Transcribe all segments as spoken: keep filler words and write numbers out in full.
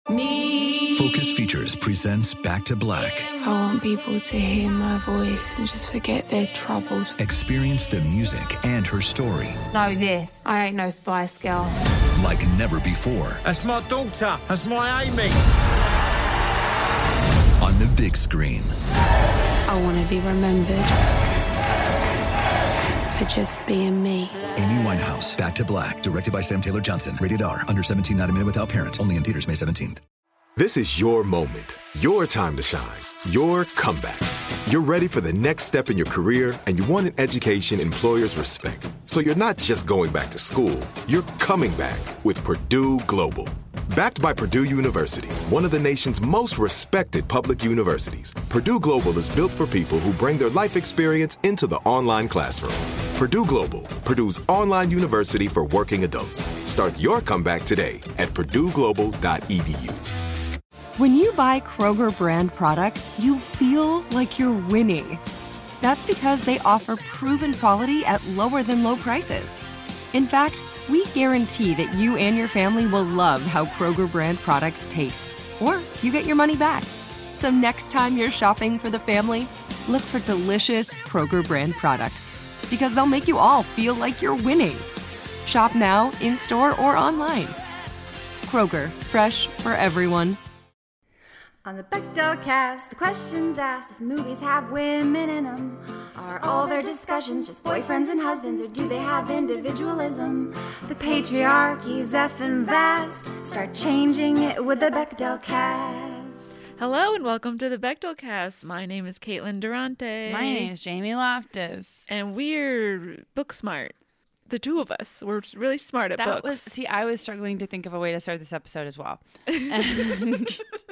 Me. Focus Features presents Back to Black. I want people to hear my voice and just forget their troubles. Experience the music and her story. Know this. I ain't no Spice Girl. Like never before. That's my daughter. That's my Amy. On the big screen. I want to be remembered for just being me. Amy Winehouse, Back to Black. Directed by Sam Taylor Johnson. Rated R. Under seventeen, not a minute without parent. Only in theaters May seventeenth. This is your moment, your time to shine, your comeback. You're ready for the next step in your career, and you want an education employers respect. So you're not just going back to school, you're coming back with Purdue Global. Backed by Purdue University, one of the nation's most respected public universities, Purdue Global is built for people who bring their life experience into the online classroom. Purdue Global, Purdue's online university for working adults. Start your comeback today at purdue global dot e d u. When you buy Kroger brand products, you feel like you're winning. That's because they offer proven quality at lower than low prices. In fact, we guarantee that you and your family will love how Kroger brand products taste, or you get your money back. So next time you're shopping for the family, look for delicious Kroger brand products, because they'll make you all feel like you're winning. Shop now, in-store, or online. Kroger, fresh for everyone. On the Bechdel cast, the questions asked if movies have women in them. Are all their discussions just boyfriends and husbands, or do they have individualism? The patriarchy's effing vast. Start changing it with the Bechdel cast. Hello and welcome to the Bechdel cast. My name is Caitlin Durante. My name is Jamie Loftus. And we're book smart. The two of us. We're really smart at that books. Was, see, I was struggling to think of a way to start this episode as well. And,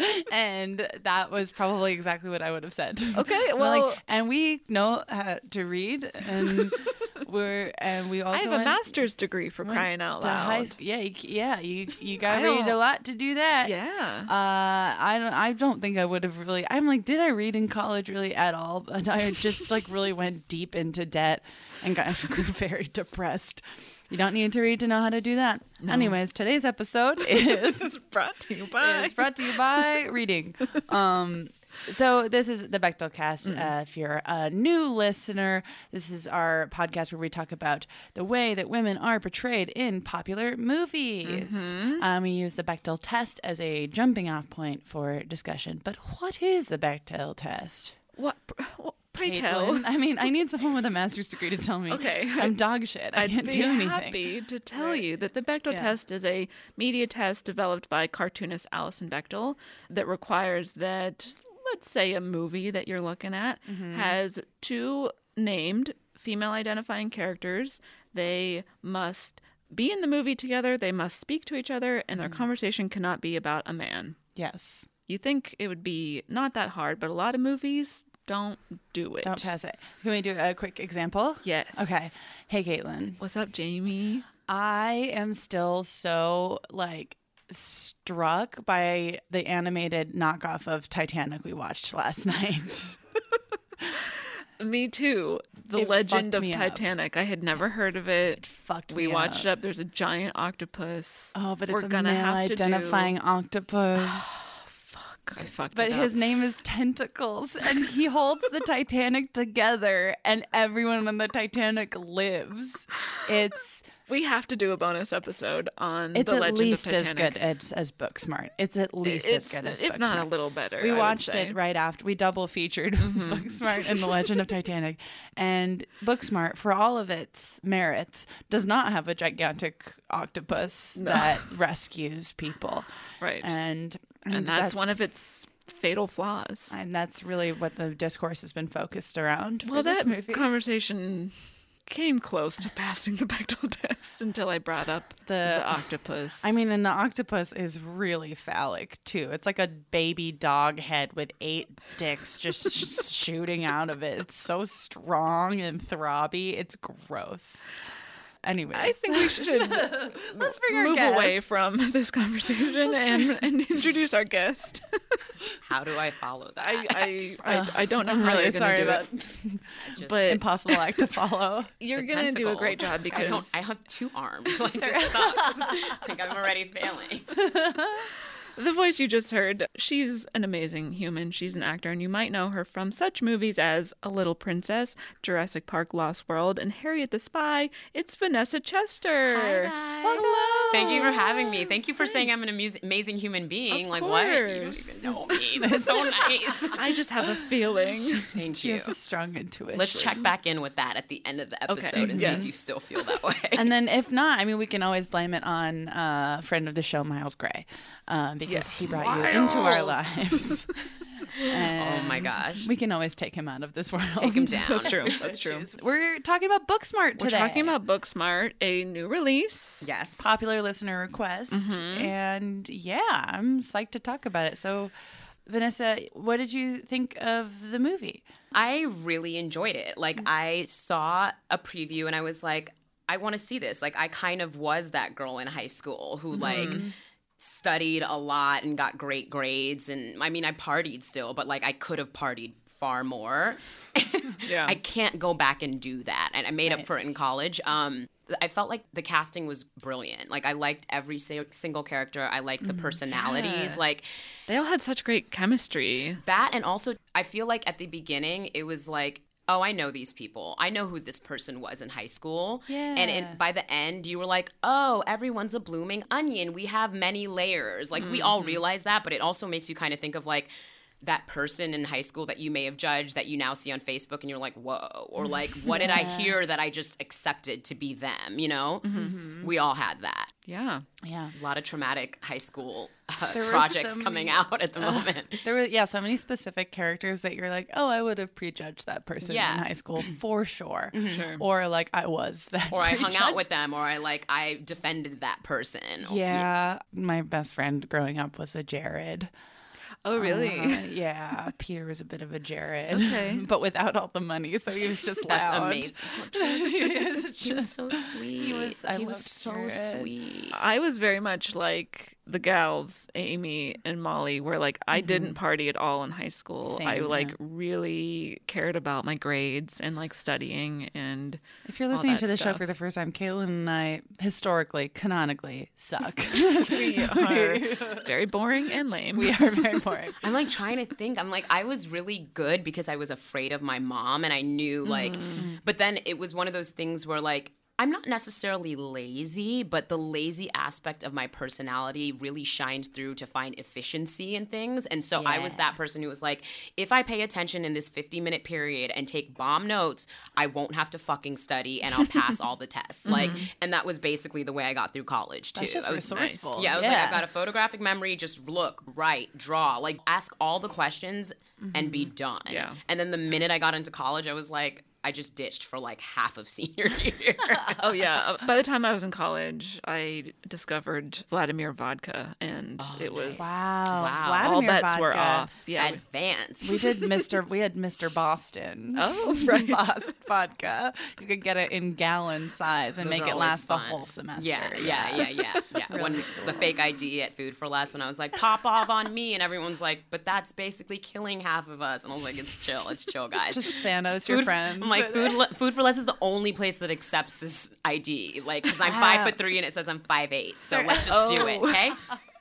and that was probably exactly what I would have said. Okay, well. Like, and we know how to read, and we're and we also I have went, a master's degree for crying out loud. High school. Yeah, you, yeah, you you got to read a lot to do that. Yeah. Uh, I don't I don't think I would have really. I'm like, did I read in college really at all? But I just like really went deep into debt and got very depressed. You don't need to read to know how to do that. No. Anyways, today's episode is brought to you by is brought to you by reading. Um, so this is the Bechdel cast. Mm. Uh, if you're a new listener, this is our podcast where we talk about the way that women are portrayed in popular movies. Mm-hmm. Um, we use the Bechdel test as a jumping off point for discussion. But what is the Bechdel test? What? what? Pray tell. I mean, I need someone with a master's degree to tell me. Okay. I'm dog shit. I I'd can't be do anything. happy to tell right. you that the Bechdel yeah. test is a media test developed by cartoonist Alison Bechdel that requires that, let's say, a movie that you're looking at mm-hmm. has two named female identifying characters. They must be in the movie together. They must speak to each other, and their mm-hmm. conversation cannot be about a man. Yes. You think it would be not that hard, but a lot of movies don't do it. Don't pass it. Can we do a quick example? Yes. Okay. Hey, Caitlin. What's up, Jamie? I am still so, like, struck by the animated knockoff of Titanic we watched last night. Me too. The It Legend of fucked me Titanic. up. I had never heard of it. It fucked we me watched up. up. There's a giant octopus. Oh, but We're it's a gonna male have to identifying do... octopus. I fucked But it up. his name is Tentacles, and he holds the Titanic together, and everyone on the Titanic lives. It's we have to do a bonus episode on it's the at Legend least of Titanic. as good as, as Booksmart. It's at least it's, as good as if Booksmart. not a little better. We I watched would say. it right after. We double featured mm-hmm. Booksmart and the Legend of Titanic. And Booksmart, for all of its merits, does not have a gigantic octopus no. that rescues people. Right. And and that's, that's one of its fatal flaws. And that's really what the discourse has been focused around. Well, for this that movie. conversation came close to passing the Bechdel test until I brought up the, the octopus. I mean, and the octopus is really phallic, too. It's like a baby dog head with eight dicks just sh- shooting out of it. It's so strong and throbby. It's gross. Anyways. I think we should Let's bring our move guest. away from this conversation and, and introduce our guest. How do I follow that? I I, I, uh, I don't know I'm how really you're going to do sorry it. Just, but impossible act to follow. You're going to do a great job because... I, don't, I have two arms. Like, this sucks. I think I'm already failing. The voice you just heard, she's an amazing human. She's an actor, and you might know her from such movies as A Little Princess, Jurassic Park Lost World, and Harriet the Spy. It's Vanessa Chester. Hi, guys. Hello. Thank you for having me. Thank you for saying I'm an amaz- amazing human being. Of like, course. what? You don't even know me. That's so nice. I just have a feeling. Thank She you. has a strong intuition. Let's check back in with that at the end of the episode Okay. and Yes. see if you still feel that way. And then if not, I mean, we can always blame it on uh, friend of the show, Miles Gray, um, because he brought you into our lives. Oh my gosh. We can always take him out of this world. Take him down. That's true. That's true. We're talking about Booksmart We're today. talking about Booksmart, a new release. Yes. popular listener request. Mm-hmm. And yeah, I'm psyched to talk about it. So, Vanessa, what did you think of the movie? I really enjoyed it. Like, I saw a preview and I was like, I want to see this. Like, I kind of was that girl in high school who, like, studied a lot and got great grades. And I mean, I partied still, but like, I could have partied far more. Yeah. I can't go back and do that. And I made up for it in college. Um, I felt like the casting was brilliant. Like, I liked every sa- single character. I liked the personalities. Yeah. Like, They all had such great chemistry. that, and also I feel like at the beginning it was like, oh, I know these people. I know who this person was in high school. Yeah. And it, by the end, you were like, oh, everyone's a blooming onion. We have many layers. Like, we all realize that, but it also makes you kind of think of like that person in high school that you may have judged that you now see on Facebook and you're like, whoa. Or like, what did I hear that I just accepted to be them, you know? We all had that. Yeah. Yeah. A lot of traumatic high school uh, There were projects so coming many- out at the moment. There were, yeah, so many specific characters that you're like, oh, I would have prejudged that person Yeah. in high school for sure. Sure. Or like, I was that Or I hung out prejudged. with them, or I like I defended that person. Yeah. My best friend growing up was a Jared. Oh, really? Uh, yeah, Peter was a bit of a Jared, Okay. but without all the money, so he was just That's loud. amazing. He He was so sweet. He was- I he was loved so Jared. sweet. I was very much like the gals, Amy and Molly, where like I didn't party at all in high school. Same, I like yeah. really cared about my grades and like studying and If you're all listening that to the show stuff. for the first time, Caitlin and I historically, canonically, suck. we are very boring and lame. we are very boring. I'm like trying to think. I'm like, I was really good because I was afraid of my mom and I knew like, but then it was one of those things where like, I'm not necessarily lazy, but the lazy aspect of my personality really shines through to find efficiency in things. And so I was that person who was like, if I pay attention in this fifty minute period and take bomb notes, I won't have to fucking study and I'll pass all the tests. Like, and that was basically the way I got through college too. That's just I was resourceful. Yeah, I was like, Yeah. I've got a photographic memory. Just look, write, draw, like ask all the questions and be done. Yeah. And then the minute I got into college, I was like, I just ditched for like half of senior year. Oh yeah. By the time I was in college, I discovered Vladimir vodka, and it was Wow. Wow. Vladimir all bets vodka. were off. Yeah. Advanced. We did Mister We had Mister Boston. Oh, right. Boston vodka. You could get it in gallon size and Those make are it always last the fun. whole semester. Yeah, yeah, yeah, yeah, yeah. When the fake I D at Food for Less, when I was like, pop off on me, and everyone's like, but that's basically killing half of us. And I was like, it's chill, it's chill, guys. Just Thanos, your Food, friends. I'm like, food, Le- food for Less is the only place that accepts this I D. Like, because I'm five foot three and it says I'm five eight. So let's just do it, okay?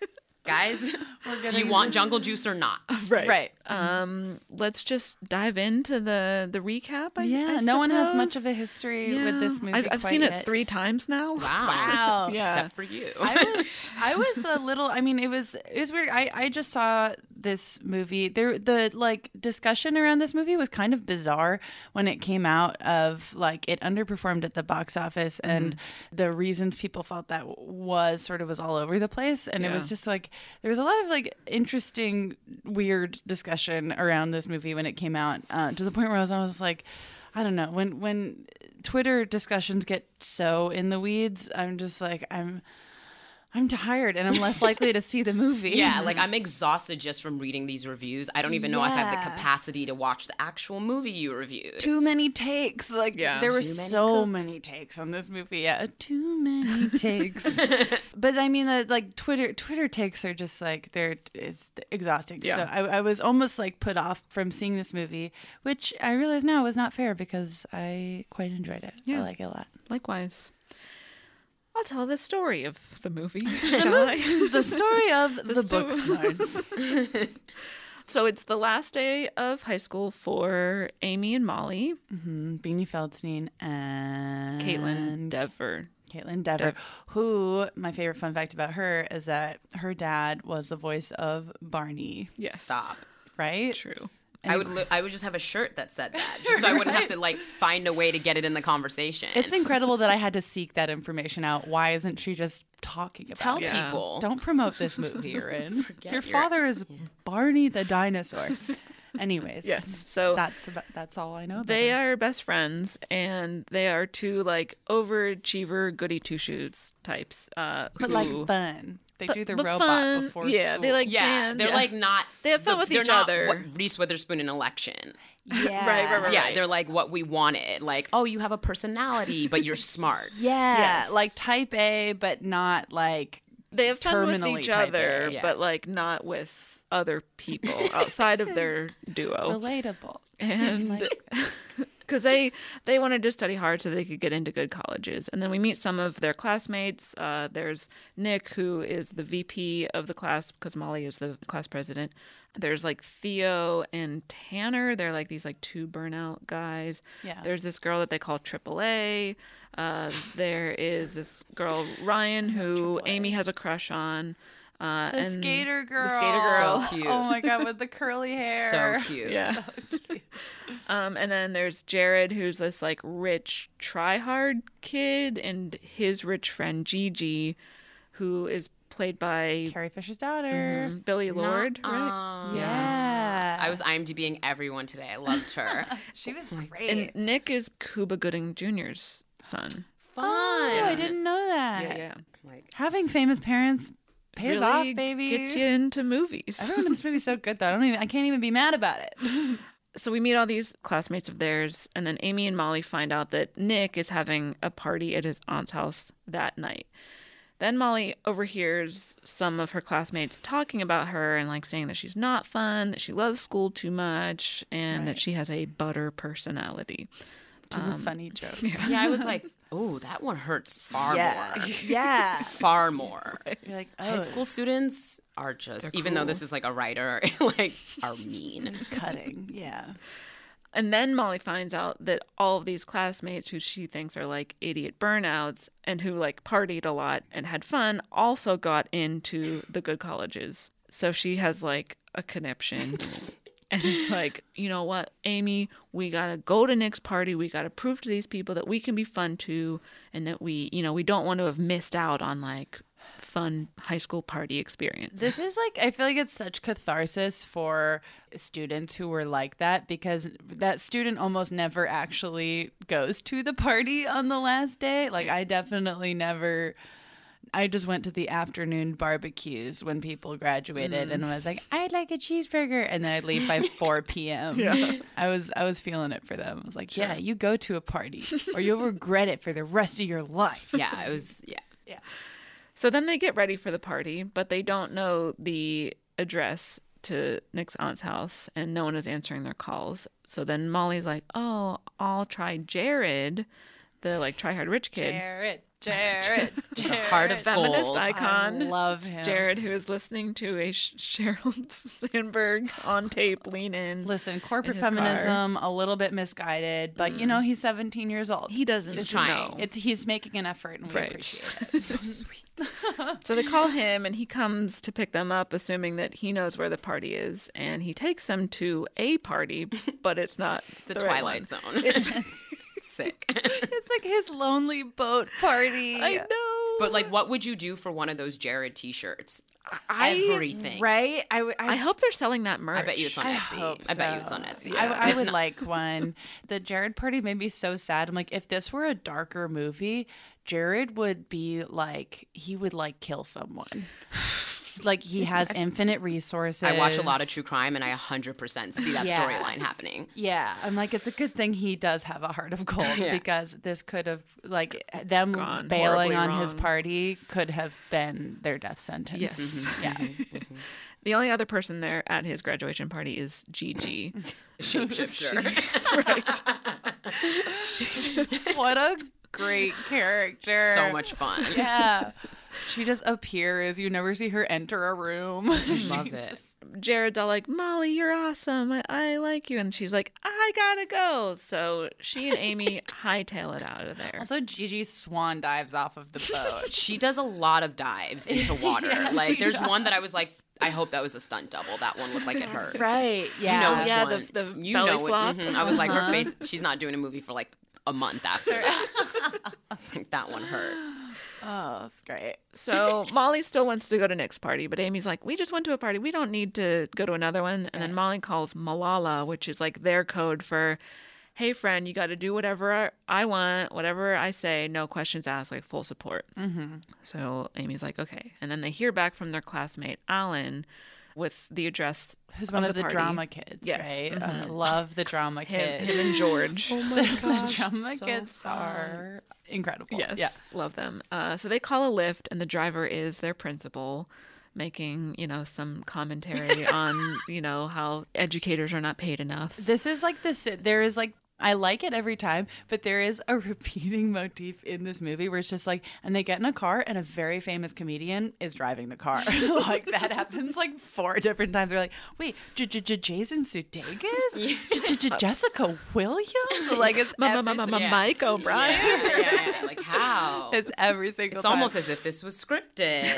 Guys, do you want jungle juice or not? Right. Right. Um, let's just dive into the the recap. I, Yeah, I no one has much suppose. of a history Yeah. with this movie. I've, I've quite seen yet. it three times now. Wow. Wow. Yeah. Except for you. I was I was a little I mean it was it was weird. I, I just saw this movie. There the like discussion around this movie was kind of bizarre when it came out of like it underperformed at the box office and the reasons people felt that was sort of was all over the place and it was Yeah. just like there was a lot of like interesting weird discussion around this movie when it came out uh, to the point where I was I was like I don't know when when Twitter discussions get so in the weeds I'm just like I'm I'm tired and I'm less likely to see the movie. Yeah, like I'm exhausted just from reading these reviews. I don't even know if I have Yeah. the capacity to watch the actual movie you reviewed. Too many takes. Like Yeah. there were Too many so cooks. many takes on this movie. Yeah, too many takes. But I mean, the, like Twitter Twitter takes are just like they're it's exhausting. Yeah. So I, I was almost like put off from seeing this movie, which I realize now was not fair because I quite enjoyed it. Yeah. I like it a lot. Likewise. I'll tell the story of the movie. Shall I? The story of the, the sto- book smarts. So it's the last day of high school for Amy and Molly. Mm-hmm. Beanie Feldstein and Caitlin Dever. Caitlin Dever, Dev- who, my favorite fun fact about her is that her dad was the voice of Barney. Yes. Stop. Right? True. I would li- I would just have a shirt that said that, just so I wouldn't have to like find a way to get it in the conversation. It's incredible that I had to seek that information out. Why isn't she just talking about Tell it? Yeah. people. Don't promote this movie you're in. Forget Your your- father is Barney the dinosaur. Anyways, Yes. So that's about, that's all I know about they her. are best friends, and they are two like overachiever, goody two shoes types. Uh, But who, like fun. They but- do the but robot fun. before Yeah, school. they like Yeah, dance. they're Yeah. like not. They have fun the- with they're each not other. What Reese Witherspoon in Election. yeah. Right, right, right, Yeah, right. they're like what we wanted. Like, oh, you have a personality, but you're smart. Yeah, Yes. like type A, but not like They have fun with terminally each type other, A. Yeah. but like not with other people outside of their duo. relatable. And because they they wanted to study hard so they could get into good colleges. And then we meet some of their classmates. Uh, there's Nick, who is the V P of the class because Molly is the class president. There's like Theo and Tanner. They're like these like two burnout guys. Yeah. There's this girl that they call Triple A. Uh, there is this girl Ryan who Amy has a crush on. Uh, The and skater girl. The skater girl. So cute. Oh my god, with the curly hair. So cute. Yeah. um, and then there's Jared, who's this like rich try-hard kid, and his rich friend Gigi, who is played by Carrie Fisher's daughter. mhm, Billy Lord, Nuh-uh. right? Yeah. I was IMDbing everyone today. I loved her. She was great. And Nick is Cuba Gooding Junior's son. Fun. Oh, I didn't know that. Yeah, yeah. Like, Having famous parents pays really off, baby. gets you into movies. Everyone in this movie's so good though. I don't even I can't even be mad about it. So we meet all these classmates of theirs, and then Amy and Molly find out that Nick is having a party at his aunt's house that night. Then Molly overhears some of her classmates talking about her and like saying that she's not fun, that she loves school too much, and that Right. she has a butter personality. Which is a funny joke. yeah, I was like, oh, that one hurts far Yeah. more. Yeah. Far more. You're like, oh, High school students are just, They're even though cruel. this is like a writer, like, are mean. it's cutting. Yeah. And then Molly finds out that all of these classmates who she thinks are like idiot burnouts and who like partied a lot and had fun also got into the good colleges. So she has like a conniption. And it's like, you know what, Amy, we got to go to Nick's party. We got to prove to these people that we can be fun too. And that we, you know, we don't want to have missed out on like fun high school party experience. This is like, I feel like it's such catharsis for students who were like that because that student almost never actually goes to the party on the last day. Like, I definitely never. I just went to the afternoon barbecues when people graduated mm. and was like, I'd like a cheeseburger. And then I'd leave by four p.m. Yeah. I was I was feeling it for them. I was like, sure. Yeah, you go to a party or you'll regret it for the rest of your life. Yeah, it was, yeah. Yeah. So then they get ready for the party, but they don't know the address to Nick's aunt's house and no one is answering their calls. So then Molly's like, oh, I'll try Jared, the like try-hard rich kid. Jared. Jared, Jared, heart of feminist gold. icon. I love him. Jared, who is listening to a Sh- Sheryl Sandberg on tape, lean in. Listen, corporate in his feminism, a little bit misguided, but you know, he's seventeen years old. He doesn't He's know. trying. It's, he's making an effort, and we Right. appreciate it. So sweet. So they call him, and he comes to pick them up, assuming that he knows where the party is, and he takes them to a party, but it's not It's the, the right Twilight one. Zone. It's sick. It's like his lonely boat party. I know. But like, what would you do for one of those Jared t-shirts? I- Everything. Right? I, I, I hope they're selling that merch. I bet you it's on I Etsy. hope I bet you so. it's on Etsy. I, I would like one. The Jared party made me so sad. I'm like, if this were a darker movie, Jared would be like, he would like kill someone. Like, he has infinite resources. I watch a lot of true crime, and I one hundred percent see that Yeah. storyline happening. Yeah, I'm like, it's a good thing he does have a heart of gold Yeah. because this could have, like, them Gone bailing horribly on his wrong. party could have been their death sentence. Yes. Yeah. The only other person there at his graduation party is Gigi. Shapeshifter. Right. What a great character. So much fun. Yeah. She just appears. You never see her enter a room. I love it. Jared's all like, Molly, you're awesome. I, I like you. And she's like, I gotta go. So she and Amy hightail it out of there. Also, Gigi swan dives off of the boat. She does a lot of dives into water. Yeah, like, she there's does. one that I was like, I hope that was a stunt double. That one looked like it hurt. Right. Yeah. You know which Yeah, one. the- the you belly know it. flop. Mhm. I was like, her Uh-huh. face, she's not doing a movie for like a month after that. I was like, that one hurt. Oh, that's great. So Molly still wants to go to Nick's party, but Amy's like, we just went to a party. We don't need to go to another one. And then Molly calls Malala, which is like their code for, hey, friend, you got to do whatever I want, whatever I say, no questions asked, like full support. Mm-hmm. So Amy's like, okay. And then they hear back from their classmate, Alan, with the address Who's one of the, party. drama kids, Yes. right? Mhm. I love the drama Him, kids. him and George. Oh my the gosh, drama so kids fun. are incredible. Yes, Yeah. love them. Uh, so they call a lift, and the driver is their principal, making, you know, some commentary on, you know, how educators are not paid enough. This is like this. There is like. I like it every time, but there is a repeating motif in this movie where it's just like, and they get in a car and a very famous comedian is driving the car. Like that happens like four different times. They're like, wait, J- J- J- Jason Sudeikis? J- J- J- Jessica Williams? Like it's Ma- every ma- ma- single- ma- Mike O'Brien. Yeah, yeah, yeah. Like, how? It's every single It's time. almost as if this was scripted.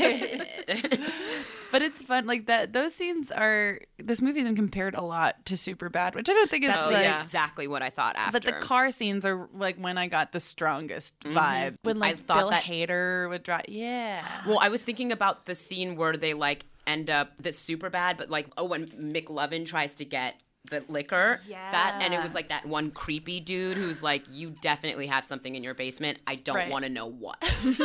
Right. But it's fun. Like that. Those scenes are. This movie has been compared a lot to Superbad, which I don't think is That's like. exactly what I thought after. But the car scenes are like when I got the strongest vibe. When like I thought Bill that- Hader would drive. Yeah. Well, I was thinking about the scene where they like end up this super bad, but like oh, when McLovin tries to get the liquor, that and it was like that one creepy dude who's like, you definitely have something in your basement. I don't Right. want to know what.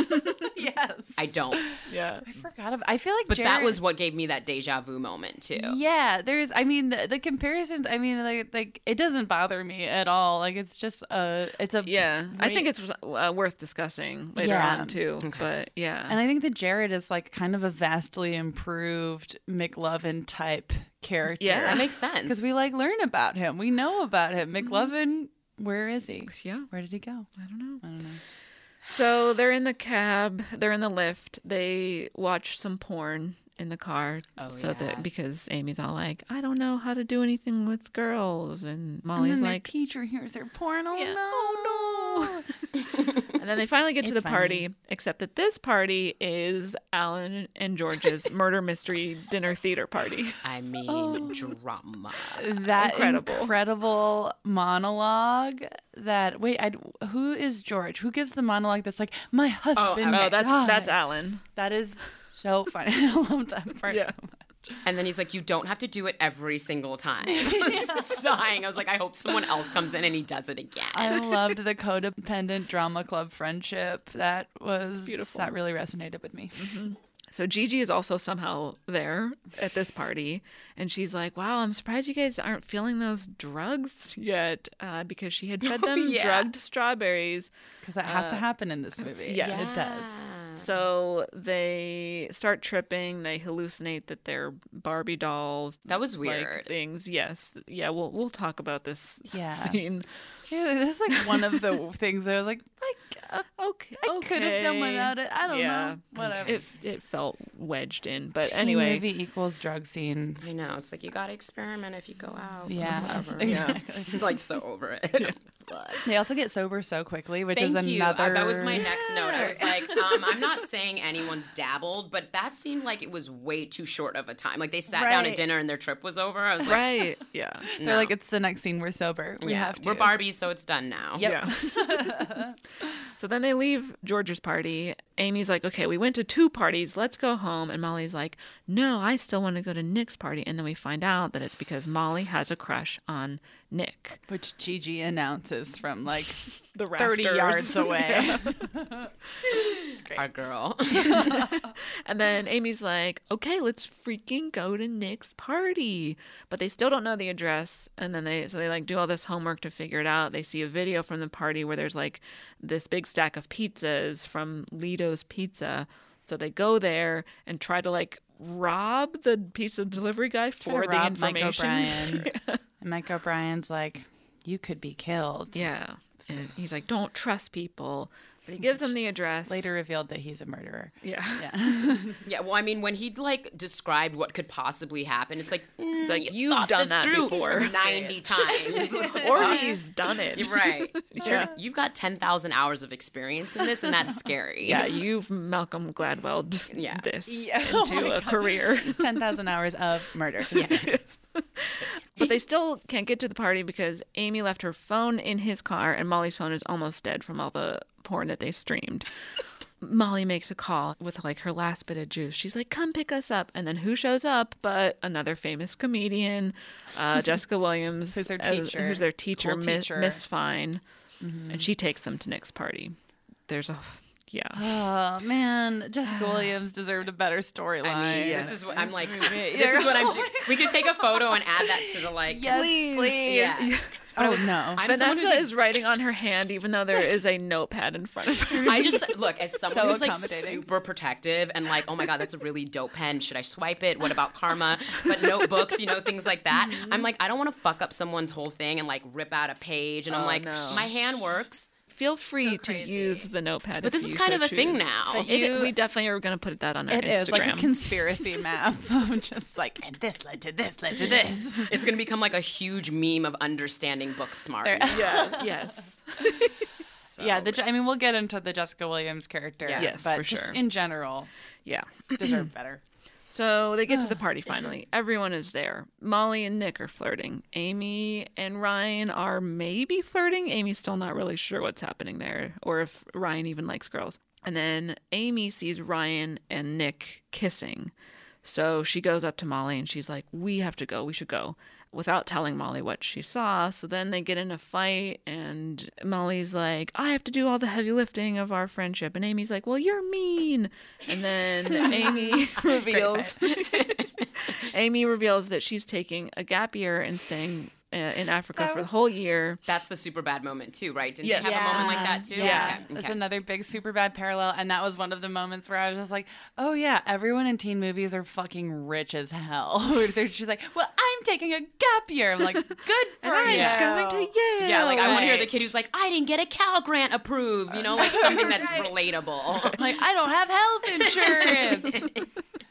Yes. I don't. Yeah. I forgot. Of, I feel like. But Jared, that was what gave me that deja vu moment too. Yeah. There's. I mean, the, the comparisons. I mean, like, like it doesn't bother me at all. Like it's just a. It's a. Yeah. I think it's uh, worth discussing later Yeah. on, too. But yeah. And I think that Jared is like kind of a vastly improved McLovin type character. Yeah. That makes sense. Because we like learn about him. We know about him. McLovin, where is he? Yeah. Where did he go? I don't know. I don't know. So they're in the cab, they're in the lift, they watch some porn in the car. Oh, so yeah. that because Amy's all like, I don't know how to do anything with girls, and And Molly's then like, their teacher hears their porn. Oh Yeah. no! Oh, and then they finally get to It's the party, except that this party is Alan and George's murder mystery dinner theater party. I mean, Oh. drama. That Incredible. incredible monologue. That wait, I who is George? Who gives the monologue that's like my husband? Oh, that's died." that's Alan. That is so funny. I love that part Yeah. so much. And then he's like, you don't have to do it every single time. Sighing. I was like, I hope someone else comes in and he does it again. I loved the codependent drama club friendship. That was beautiful. That really resonated with me. So Gigi is also somehow there at this party, and she's like, wow, I'm surprised you guys aren't feeling those drugs yet, uh, because she had fed them yeah. drugged strawberries. Because that has to Uh, happen in this movie. yes. It does. So they start tripping. They hallucinate that they're Barbie dolls. That was like, weird. things. Yes. Yeah. We'll we'll talk about this Yeah. scene. Yeah, this is like one of the things that I was like, like uh, Okay. I could have done okay. without it. I don't yeah. know. Whatever. It it felt wedged in, but Teen anyway. movie equals drug scene. I know. It's like, you got to experiment if you go out. Yeah, Whatever. exactly. He's like so over it. But- They also get sober so quickly, which Thank is you. another. Uh, that was my next note. I was like, um, I'm not saying anyone's dabbled, but that seemed like it was way too short of a time. Like they sat down Right. at dinner and their trip was over. I was like, Right. Yeah. They're no. like, it's the next scene. We're sober. We yeah, have to. we're Barbies, so it's done now. Yep. Yeah. So then they leave George's party. Amy's like, okay, we went to two parties. Let's go home. And Molly's like, no, I still want to go to Nick's party. And then we find out that it's because Molly has a crush on Nick. Which Gigi announces from like The thirty rafters. yards away. Our girl. And then Amy's like, okay, let's freaking go to Nick's party. But they still don't know the address. And then they, so they like do all this homework to figure it out. They see a video from the party where there's like this big stack of pizzas from Lido's Pizza. So they go there and try to like rob the pizza delivery guy for the rob Mike information. O'Brien. And Mike O'Brien's like, you could be killed. Yeah. And he's like, don't trust people. But he gives them the address. Later revealed that he's a murderer. Yeah. Yeah. Yeah, well, I mean, when he like described what could possibly happen, it's like, mm, It's like, you you've thought done this that through before. ninety times. Or he's done it. You're right. Yeah. You're, you've got ten thousand hours of experience in this, and that's scary. Yeah, you've Malcolm Gladwell'd Yeah. this Yeah. Oh into my a God. career. ten thousand hours of murder. Yes. But they still can't get to the party because Amy left her phone in his car, and Molly's phone is almost dead from all the porn that they streamed. Molly makes a call with like her last bit of juice. She's like, come pick us up. And then who shows up but another famous comedian, uh, Jessica Williams. Who's their as- teacher. who's their teacher, Cool Miss, teacher. Miss Fine. And she takes them to Nick's party. There's a, yeah. Oh man, Jessica Williams deserved a better storyline. I mean, this is what I'm like. movie. This is what I'm doing. We could take a photo and add that to the like. Yes, please. Yeah. But I Oh was, no. I'm someone Vanessa who's, like, is writing on her hand, even though there is a notepad in front of her. I just look as someone So who's like accommodating. super protective and like, oh my god, that's a really dope pen. Should I swipe it? What about karma? But notebooks, you know, things like that. I'm like, I don't want to fuck up someone's whole thing and like rip out a page. And I'm Oh, like, no. my hand works. Feel free to use the notepad. But if this is you kind so of a thing choose. now. But You- it- we definitely are going to put that on our It Instagram. is like a conspiracy map of just like, and this led to this, led to this. It's gonna become like a huge meme of understanding books smart. There- yeah. Yes. So yeah, the, I mean, we'll get into the Jessica Williams character. Yeah. Yes, but for just sure. in general, Yeah. deserve better. So they get to the party finally. Everyone is there. Molly and Nick are flirting. Amy and Ryan are maybe flirting. Amy's still not really sure what's happening there or if Ryan even likes girls. And then Amy sees Ryan and Nick kissing. So she goes up to Molly and she's like, we have to go. We should go. Without telling Molly what she saw. So then they get in a fight and Molly's like, I have to do all the heavy lifting of our friendship. And Amy's like, well, you're mean. And then Amy reveals Amy reveals that she's taking a gap year and staying uh, in Africa That for the was- whole year. that's the super bad moment too, right? Didn't Yes. you have a moment like that too? Yeah, Okay, that's okay. another big super bad parallel, and that was one of the moments where I was just like, "Oh yeah, everyone in teen movies are fucking rich as hell." They're- She's like, "Well, I'm taking a gap year." I'm like, "Good for I'm you." going to Yale. Yeah, like I want to hear the Right. kid who's like, I didn't get a Cal Grant approved, you know, like something that's relatable. Like, I don't have health insurance.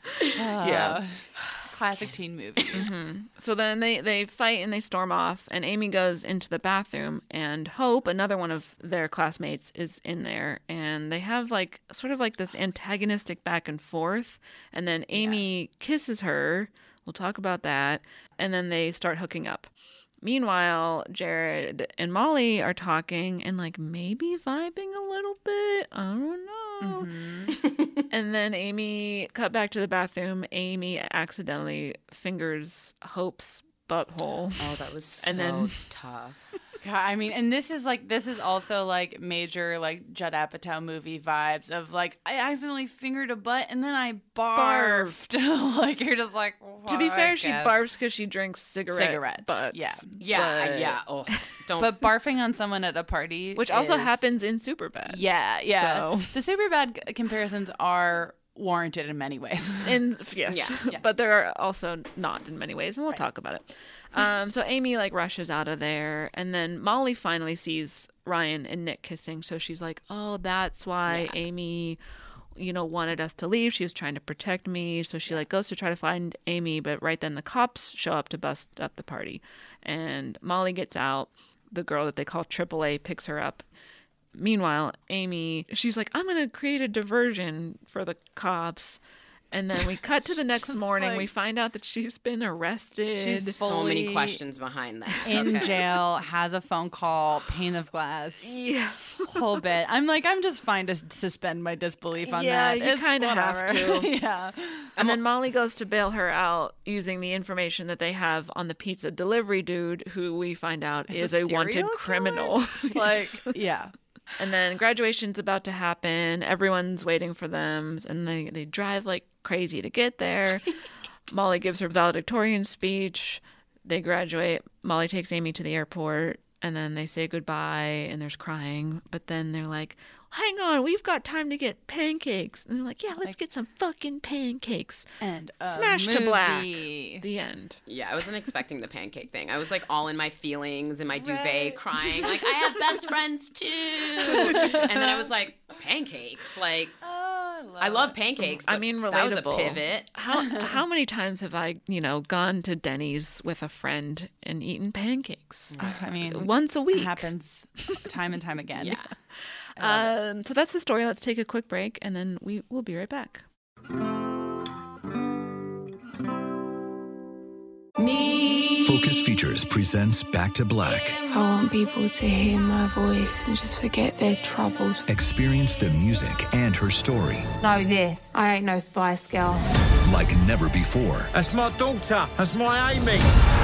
Yeah. Uh, classic teen movie. So then they, they fight and they storm off, and Amy goes into the bathroom, and Hope, another one of their classmates, is in there, and they have like sort of like this antagonistic back and forth, and then Amy kisses her. We'll talk about that, and then they start hooking up. Meanwhile, Jared and Molly are talking and like maybe vibing a little bit. I don't know. And then Amy, cut back to the bathroom. Amy accidentally fingers Hope's butthole. Oh, that was so And then- tough. God, I mean, and this is like this is also like major like Judd Apatow movie vibes of like I accidentally fingered a butt and then I barfed. Like you're just like. To be fair, she "Fuck it." barfs because she drinks cigarette Cigarettes, butts. yeah. Yeah, but- yeah. Oh, don't. But barfing on someone at a party, Which also is- happens in Superbad. Yeah, yeah. So- The super bad c- comparisons are warranted in many ways. In yes. Yeah. Yes. But there are also not in many ways, and we'll talk about it. Um, so Amy like rushes out of there, and then Molly finally sees Ryan and Nick kissing, so she's like, "Oh, that's why Amy, you know, wanted us to leave. She was trying to protect me." So she like goes to try to find Amy, but right then the cops show up to bust up the party, and Molly gets out. The girl that they call Triple A picks her up. Meanwhile, Amy, she's like, I'm going to create a diversion for the cops. And then we cut to the next Just morning. like- we find out that she's been arrested. She's so many fully questions behind that. in Okay. jail, has a phone call, pane of glass, Yes. whole bit. I'm like, I'm just fine to suspend my disbelief on Yeah, that. you It's kinda have whatever. to. Yeah. And then Molly goes to bail her out using the information that they have on the pizza delivery dude, who we find out is, a a wanted serial killer? criminal. Like, yeah. And then graduation's about to happen. Everyone's waiting for them, and they, they drive like crazy to get there. Molly gives her valedictorian speech. They graduate. Molly takes Amy to the airport, and then they say goodbye, and there's crying. But then they're like, hang on, we've got time to get pancakes. And they're like, yeah, let's like, get some fucking pancakes. And a smash movie. to black. The end. Yeah, I wasn't expecting the pancake thing. I was like all in my feelings, in my duvet, right. crying, like, I have best friends too. And then I was like, pancakes? Like, oh, I, love, I love pancakes, but I mean, relatable. That was a pivot. How, how many times have I, you know, gone to Denny's with a friend and eaten pancakes? I mean, once a week. It happens time and time again. Yeah. Um, so that's the story. Let's take a quick break, and then we will be right back. Me. Focus Features presents Back to Black. I want people to hear my voice and just forget their troubles. Experience the music and her story. Know this. I ain't no Spice Girl. Like never before. That's my daughter. That's my Amy.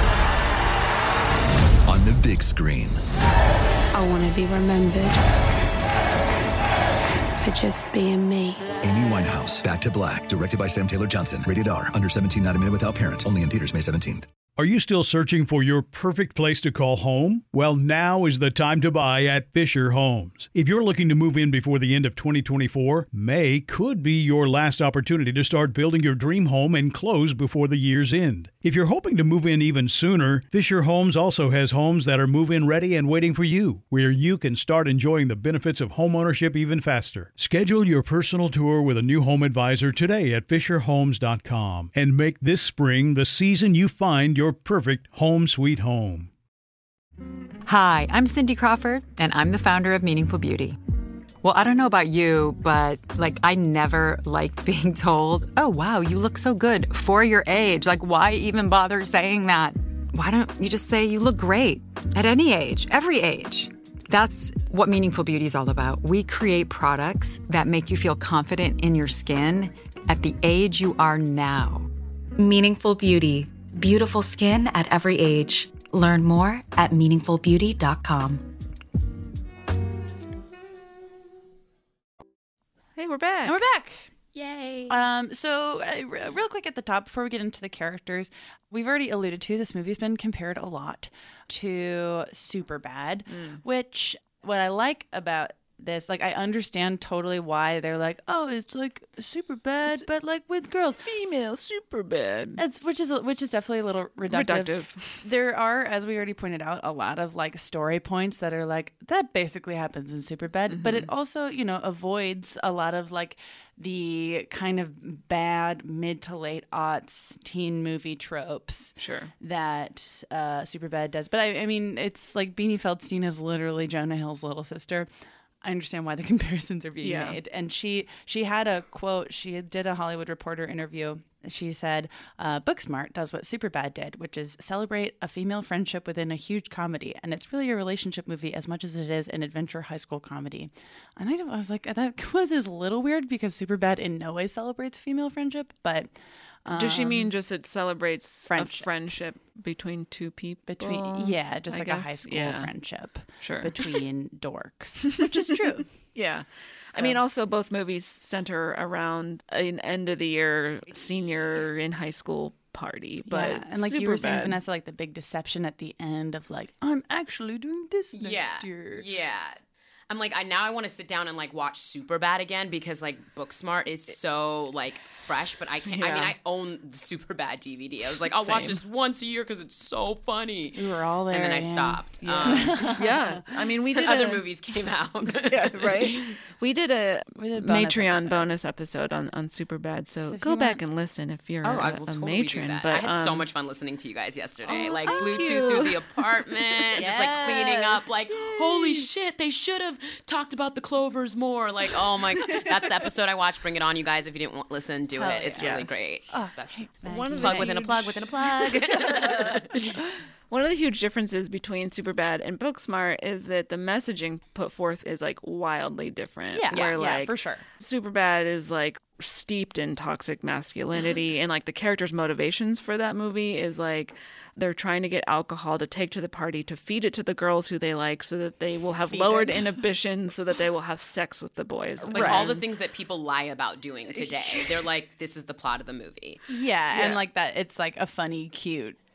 On the big screen. I want to be remembered for just being me. Amy Winehouse, Back to Black, directed by Sam Taylor Johnson. Rated R, under seventeen, not a minute without parent. Only in theaters May seventeenth. Are you still searching for your perfect place to call home? Well, now is the time to buy at Fisher Homes. If you're looking to move in before the end of twenty twenty-four, May could be your last opportunity to start building your dream home and close before the year's end. If you're hoping to move in even sooner, Fisher Homes also has homes that are move-in ready and waiting for you, where you can start enjoying the benefits of homeownership even faster. Schedule your personal tour with a new home advisor today at fisher homes dot com and make this spring the season you find your Your perfect home sweet home. Hi, I'm Cindy Crawford, and I'm the founder of Meaningful Beauty. Well, I don't know about you, but like I never liked being told, oh, wow, you look so good for your age. Like, why even bother saying that? Why don't you just say you look great at any age, every age? That's what Meaningful Beauty is all about. We create products that make you feel confident in your skin at the age you are now. Meaningful Beauty. Beautiful skin at every age. Learn more at meaningful beauty dot com. Hey, we're back. And we're back. Yay. Um, so, uh, r- real quick at the top, before we get into the characters, we've already alluded to this movie's been compared a lot to Superbad, mm. which what I like about this, like, I understand totally why they're like, oh, it's like Superbad, it's but like with girls, female Superbad. It's which is which is definitely a little reductive. reductive. There are, as we already pointed out, a lot of like story points that are like that basically happens in Superbad, mm-hmm. but it also, you know, avoids a lot of like the kind of bad mid to late aughts teen movie tropes sure. that uh, Superbad does. But I, I mean, it's like Beanie Feldstein is literally Jonah Hill's little sister. I understand why the comparisons are being yeah. made. And she she had a quote. She did a Hollywood Reporter interview. She said, uh, Booksmart does what Superbad did, which is celebrate a female friendship within a huge comedy. And it's really a relationship movie as much as it is an adventure high school comedy. And I, I was like, that was a little weird because Superbad in no way celebrates female friendship. But um, does she mean just it celebrates friendship. a friendship between two people? Between Yeah, just I like guess. a high school yeah. friendship sure. between dorks, which is true. Yeah. So. I mean, also both movies center around an end of the year senior in high school party. But yeah. And like super you were saying, bad. Vanessa, like the big deception at the end of like, I'm actually doing this next yeah. year. Yeah. I'm like, I now I want to sit down and like watch Superbad again because like Booksmart is so like fresh, but I can't. Yeah. I mean, I own the Superbad D V D. I was like, I'll Same. watch this once a year because it's so funny. We were all there, and then I yeah. stopped. Yeah. Um, yeah. I mean, we did other a, movies came out. yeah, right. We did a we did bonus Matreon episode. bonus episode on on Superbad. So, So if go you back want- and listen if you're Oh, a, I will a totally matron. do that. But I had so um, much fun listening to you guys yesterday. Oh, like thank Bluetooth you. through the apartment, just like cleaning up. Yes. Like, holy shit, they should have talked about the Clovers more. Like, oh my, that's the episode I watched. Bring it on, you guys. If you didn't want, listen, do Oh, it. It's yeah. really Yes. great. Oh, One of the plug within a huge- plug within a plug. One of the huge differences between Superbad and Booksmart is that the messaging put forth is like wildly different. Yeah, where yeah, like for sure. Superbad is like steeped in toxic masculinity, and like the characters' motivations for that movie is like they're trying to get alcohol to take to the party to feed it to the girls who they like, so that they will have Feed lowered it. inhibition, so that they will have sex with the boys. Like all the things that people lie about doing today. They're like, this is the plot of the movie. Yeah, Yeah. and like that, it's like a funny, cute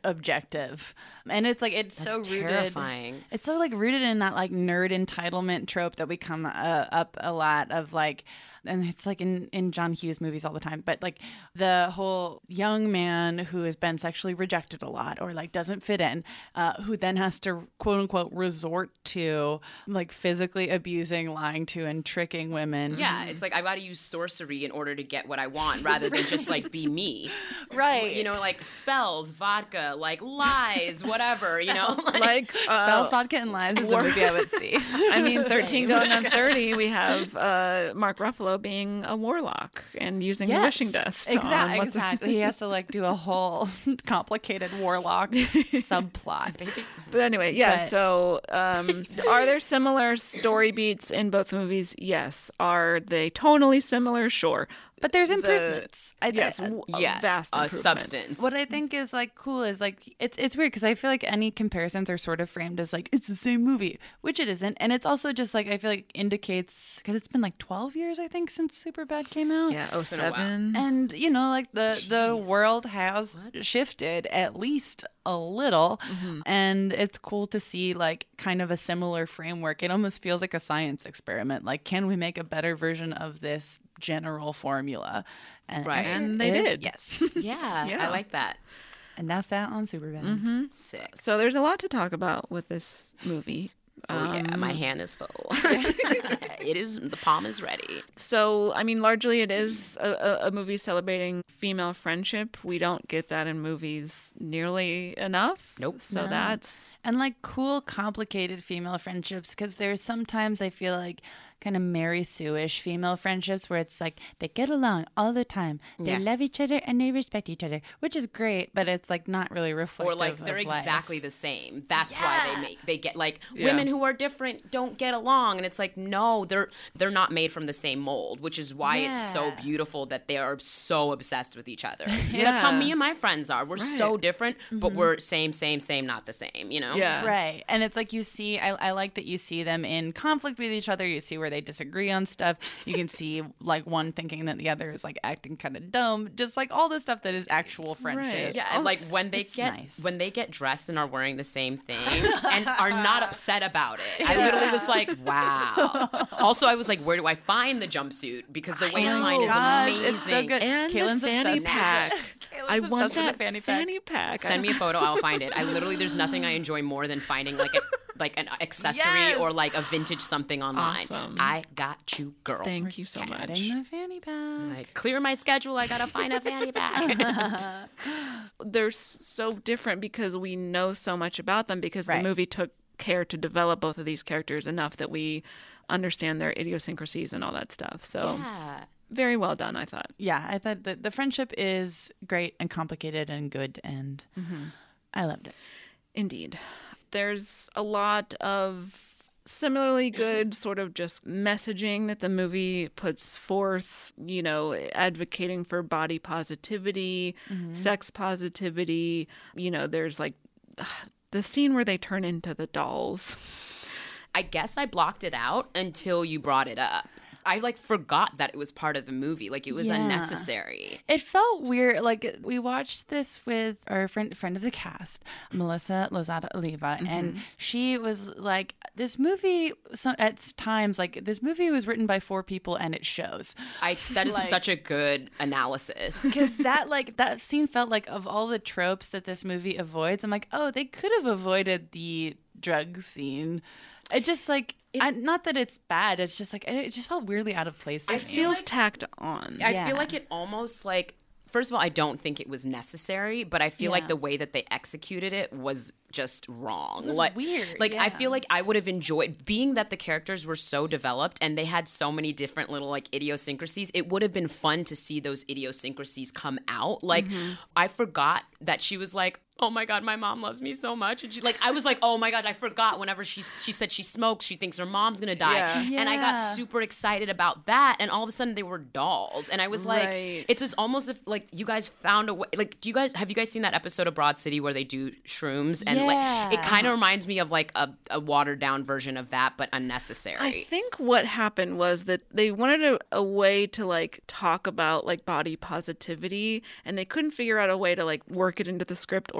objective. And it's like it's That's so rooted. terrifying. It's so like rooted in that like nerd entitlement trope that we come uh, up a lot of like. And it's like in, in John Hughes movies all the time, but like the whole young man who has been sexually rejected a lot or like doesn't fit in, uh, who then has to quote unquote resort to like physically abusing, lying to, and tricking women. Yeah, it's like I got to use sorcery in order to get what I want rather than just like be me. Right. You know, like spells, vodka, like lies, whatever, you know? Like uh, Spells, Vodka, and Lies is a movie I would see. I mean, thirteen going on thirty, we have uh, Mark Ruffalo being a warlock and using Yes, the wishing dust. Exactly. on Exactly. He has to like do a whole complicated warlock subplot. But anyway, yeah. But- So, um, are there similar story beats in both movies? Yes. Are they tonally similar? Sure. But there's The- improvements. I, yes, I- w- yeah, vast uh, improvements. substance. What I think is like cool is like it's it's weird because I feel like any comparisons are sort of framed as like it's the same movie, which it isn't, and it's also just like I feel like indicates because it's been like twelve years I think since Superbad came out. Yeah, oh been a while. seven. And you know, like the the Jeez. world has shifted at least a little, and it's cool to see like kind of a similar framework. It almost feels like a science experiment. Like, can we make a better version of this general formula? And, Right. answer And they is did. Yes. Yeah, Yeah. I like that. And that's that on Superbad. Sick. So there's a lot to talk about with this movie. Oh, yeah, Um, my hand is full. It is, the palm is ready. So, I mean, largely it is a, a, a movie celebrating female friendship. We don't get that in movies nearly enough. Nope. So No. that's And like cool, complicated female friendships, because there's sometimes I feel like kind of Mary Sue-ish female friendships where it's like they get along all the time. They Yeah. love each other and they respect each other, which is great, but it's like not really reflective Or like they're of life. exactly the same. That's why Yeah. they make they get like Yeah. women who are different don't get along, and it's like no, they're they're not made from the same mold, which is why it's so Yeah. beautiful that they are so obsessed with each other. That's how Yeah. me and my friends are. We're so different, but we're same, same, same, not the same. You know? yeah. Right. And it's like you see, I, I like that you see them in conflict with each other. You see where they disagree on stuff. You can see like one thinking that the other is like acting kind of dumb. Just like all the stuff that is actual friendship. Yeah, and like when they It's get nice. when they get dressed and are wearing the same thing and are not upset about it. I literally was like, wow. Also, I was like, where do I find the jumpsuit? Because the waistline is gosh, amazing. it's so good. And Kaylin's the fanny obsessed. pack. I Kaylin's want obsessed with that the fanny fanny pack. pack. Send me a photo, I'll find it. I literally, there's nothing I enjoy more than finding like a, like an accessory Yes. or like a vintage something online. Awesome. I got you, girl. Thank you so much. Getting the fanny pack. I clear my schedule. I gotta find a fanny pack. They're s- so different because we know so much about them because Right. the movie took care to develop both of these characters enough that we understand their idiosyncrasies and all that stuff. So yeah. very well done, I thought. Yeah, I thought that the friendship is great and complicated and good, and I loved it. Indeed. There's a lot of similarly good sort of just messaging that the movie puts forth, you know, advocating for body positivity, sex positivity. You know, there's like the scene where they turn into the dolls. I guess I blocked it out until you brought it up. I like forgot that it was part of the movie. Like it was Yeah. unnecessary. It felt weird. Like we watched this with our friend friend of the cast, Melissa Lozada Oliva, and she was like, "This movie, so, at times, like this movie was written by four people, and it shows." I that is Like- such a good analysis. Because that like that scene felt like of all the tropes that this movie avoids, I'm like, oh, they could have avoided the drug scene. It just like. I, not that it's bad. It's just like it just felt weirdly out of place. to It me. feels tacked on. I Yeah. feel like it almost like first of all, I don't think it was necessary, but I feel Yeah. like the way that they executed it was just wrong. It was like weird, Like I yeah. feel like I would have enjoyed being that the characters were so developed and they had so many different little like idiosyncrasies. It would have been fun to see those idiosyncrasies come out. Like Mm-hmm. I forgot that she was like, oh my God, my mom loves me so much. And she's like, I was like, oh my God, I forgot whenever she she said she smokes, she thinks her mom's gonna die. Yeah. And I got Yeah. super excited about that. And all of a sudden they were dolls. And I was like, Right. it's as almost if like you guys found a way. Like, do you guys have you guys seen that episode of Broad City where they do shrooms? And like it Yeah. kind of reminds me of like a, a watered down version of that, but unnecessary. I think what happened was that they wanted a, a way to like talk about like body positivity and they couldn't figure out a way to like work it into the script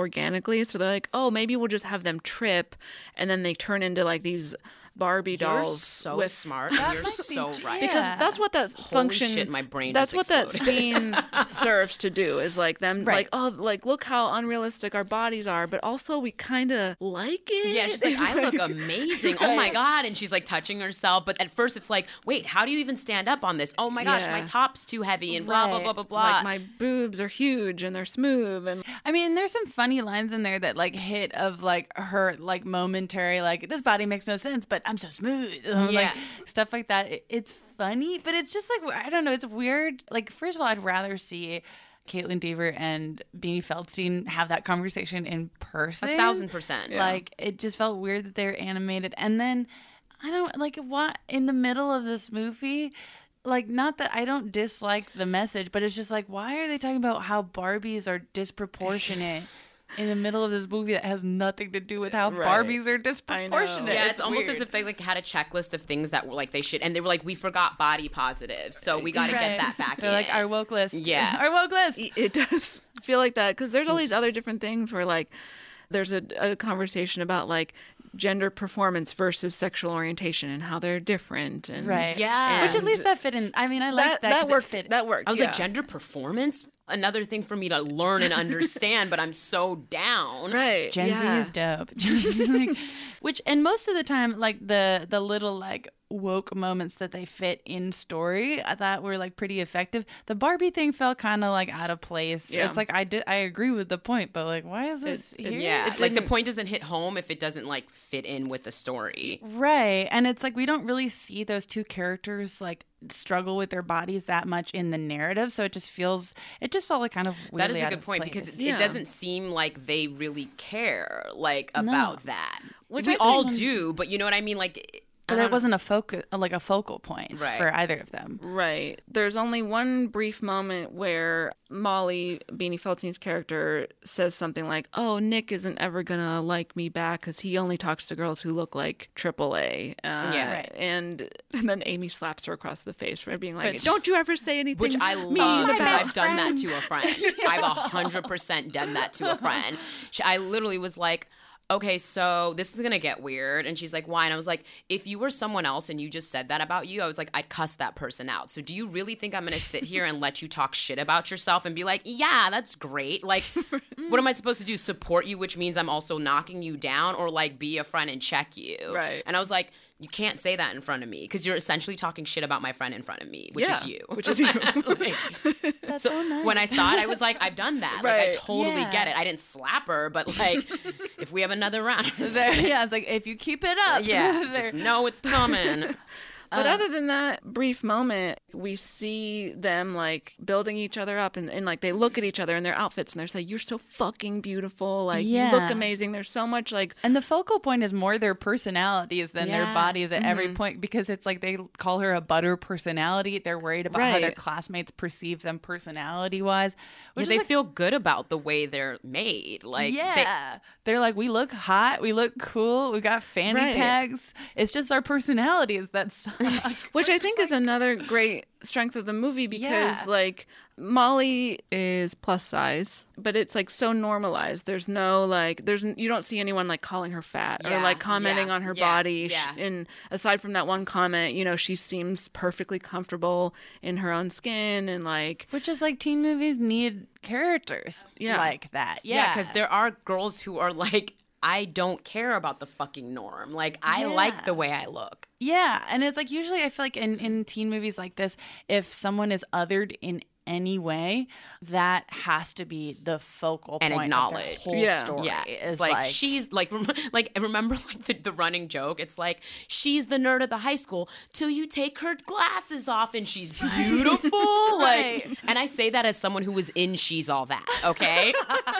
organically. So they're like, oh, maybe we'll just have them trip, and then they turn into like these Barbie dolls. You're so with... smart. And you're so right. Because that's what that Holy function. Shit, my brain that's just what exploded. that scene serves to do. Is like them, Right. like, oh, like look how unrealistic our bodies are, but also we kind of like it. Yeah, she's like, I look amazing. Oh my God. And she's like touching herself. But at first it's like, wait, how do you even stand up on this? Oh my gosh, Yeah. my top's too heavy and blah, blah, Right. blah, blah, blah. Like my boobs are huge and they're smooth and I mean, there's some funny lines in there that like hit of like her like momentary like this body makes no sense, but I'm so smooth. Yeah. Like stuff like that. It, it's funny, but it's just like I don't know. It's weird. Like first of all, I'd rather see Caitlin Dever and Beanie Feldstein have that conversation in person. A thousand percent. Like it just felt weird that they're animated, and then I don't like what in the middle of this movie. Like, not that I don't dislike the message, but it's just like, why are they talking about how Barbies are disproportionate in the middle of this movie that has nothing to do with how Right. Barbies are disproportionate? Yeah, it's, almost weird. as if they like had a checklist of things that were like they should, and they were like, we forgot body positive, so we got to Right. get that back They're in. like, our woke list. Yeah. Our woke list. it does feel like that because there's all these other different things where like there's a, a conversation about like gender performance versus sexual orientation and how they're different and Right. Yeah. Which at least that fit in. I mean, I like that that. that 'cause it worked fit. that worked I was yeah. like, gender performance? Another thing for me to learn and understand, but I'm so down. right Gen yeah. Z is dope. Like, which and most of the time, like the the little like woke moments that they fit in story, I thought were like pretty effective. The Barbie thing felt kind of like out of place. Yeah. It's like I did I agree with the point, but like why is this It- it- here? Yeah, It like the didn't- point doesn't hit home if it doesn't like fit in with the story. Right. And it's like we don't really see those two characters like struggle with their bodies that much in the narrative. So it just feels it just felt like kind of That is weirdly a out good of point place. because it, Yeah. it doesn't seem like they really care like about that. Which we I all think- do, but you know what I mean? Like, But I there don't- wasn't a focus like a focal point Right. for either of them. Right. There's only one brief moment where Molly, Beanie Feldstein's character, says something like, oh, Nick isn't ever going to like me back because he only talks to girls who look like triple A. Uh, Yeah. Right. And, and then Amy slaps her across the face for being like, Which- don't you ever say anything Which I mean love because about I've done that to a friend. I've one hundred percent done that to a friend. She, I literally was like, okay, so this is going to get weird. And she's like, why? And I was like, if you were someone else and you just said that about you, I was like, I'd cuss that person out. So do you really think I'm going to sit here and let you talk shit about yourself and be like, yeah, that's great. Like, what am I supposed to do? Support you, which means I'm also knocking you down, or like be a friend and check you? Right. And I was like, you can't say that in front of me because you're essentially talking shit about my friend in front of me, which Yeah, is you. which is you. Like, That's so so nice. when I saw it, I was like, I've done that. Like, I Right. totally Yeah. get it. I didn't slap her, but like, if we have another round, I'm just There- yeah, I was like, if you keep it up, yeah, there- just know it's coming. But other than that brief moment, we see them like building each other up and, and like they look at each other in their outfits and they're like, you're so fucking beautiful. Like, you look Yeah. amazing. There's so much like. And the focal point is more their personalities than their Yeah. bodies at every point, because it's like they call her a butter personality. They're worried about how their Right. classmates perceive them personality wise. Yeah, they feel good about the way they're made. Like, yeah. They, are like, we look hot, we look cool, we got fanny Right. packs. It's just our personalities that suck. Which I think is another great strength of the movie because, Yeah. like, Molly is plus size, but it's like so normalized. There's no like, there's you don't see anyone like calling her fat or Yeah, like commenting yeah, on her yeah, body. Sh- yeah. And aside from that one comment, you know, she seems perfectly comfortable in her own skin and like, Which is like teen movies need characters Yeah. like that. yeah, Yeah. because there are girls who are like, I don't care about the fucking norm. Like, I Yeah. like the way I look. Yeah, and it's like usually I feel like in, in teen movies like this, if someone is othered in any way, that has to be the focal And point acknowledged. of the whole Yeah. story. Yeah, Is it's like, she's like, rem- like remember like the, the running joke. It's like she's the nerd at the high school till you take her glasses off and she's beautiful. Right. Like, and I say that as someone who was in She's All That. Okay,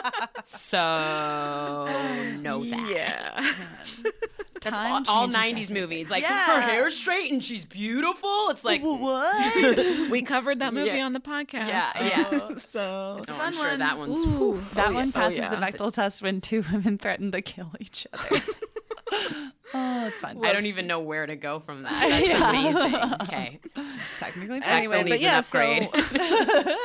so know that. yeah. That's Time all, all changes nineties everything. movies. Like Yeah. her hair's straight and she's beautiful. It's like what? We covered that movie Yeah. on the podcast. Yeah, yeah. So Oh, I'm sure one. that one's. Ooh. That Oh, one yeah. passes Oh, yeah. the Bechdel test when two women threaten to kill each other. Oh, it's fun. I don't even know where to go from that. That's Yeah. amazing. Okay. Technically, Anyway, Anyway, needs but an yeah, upgrade. so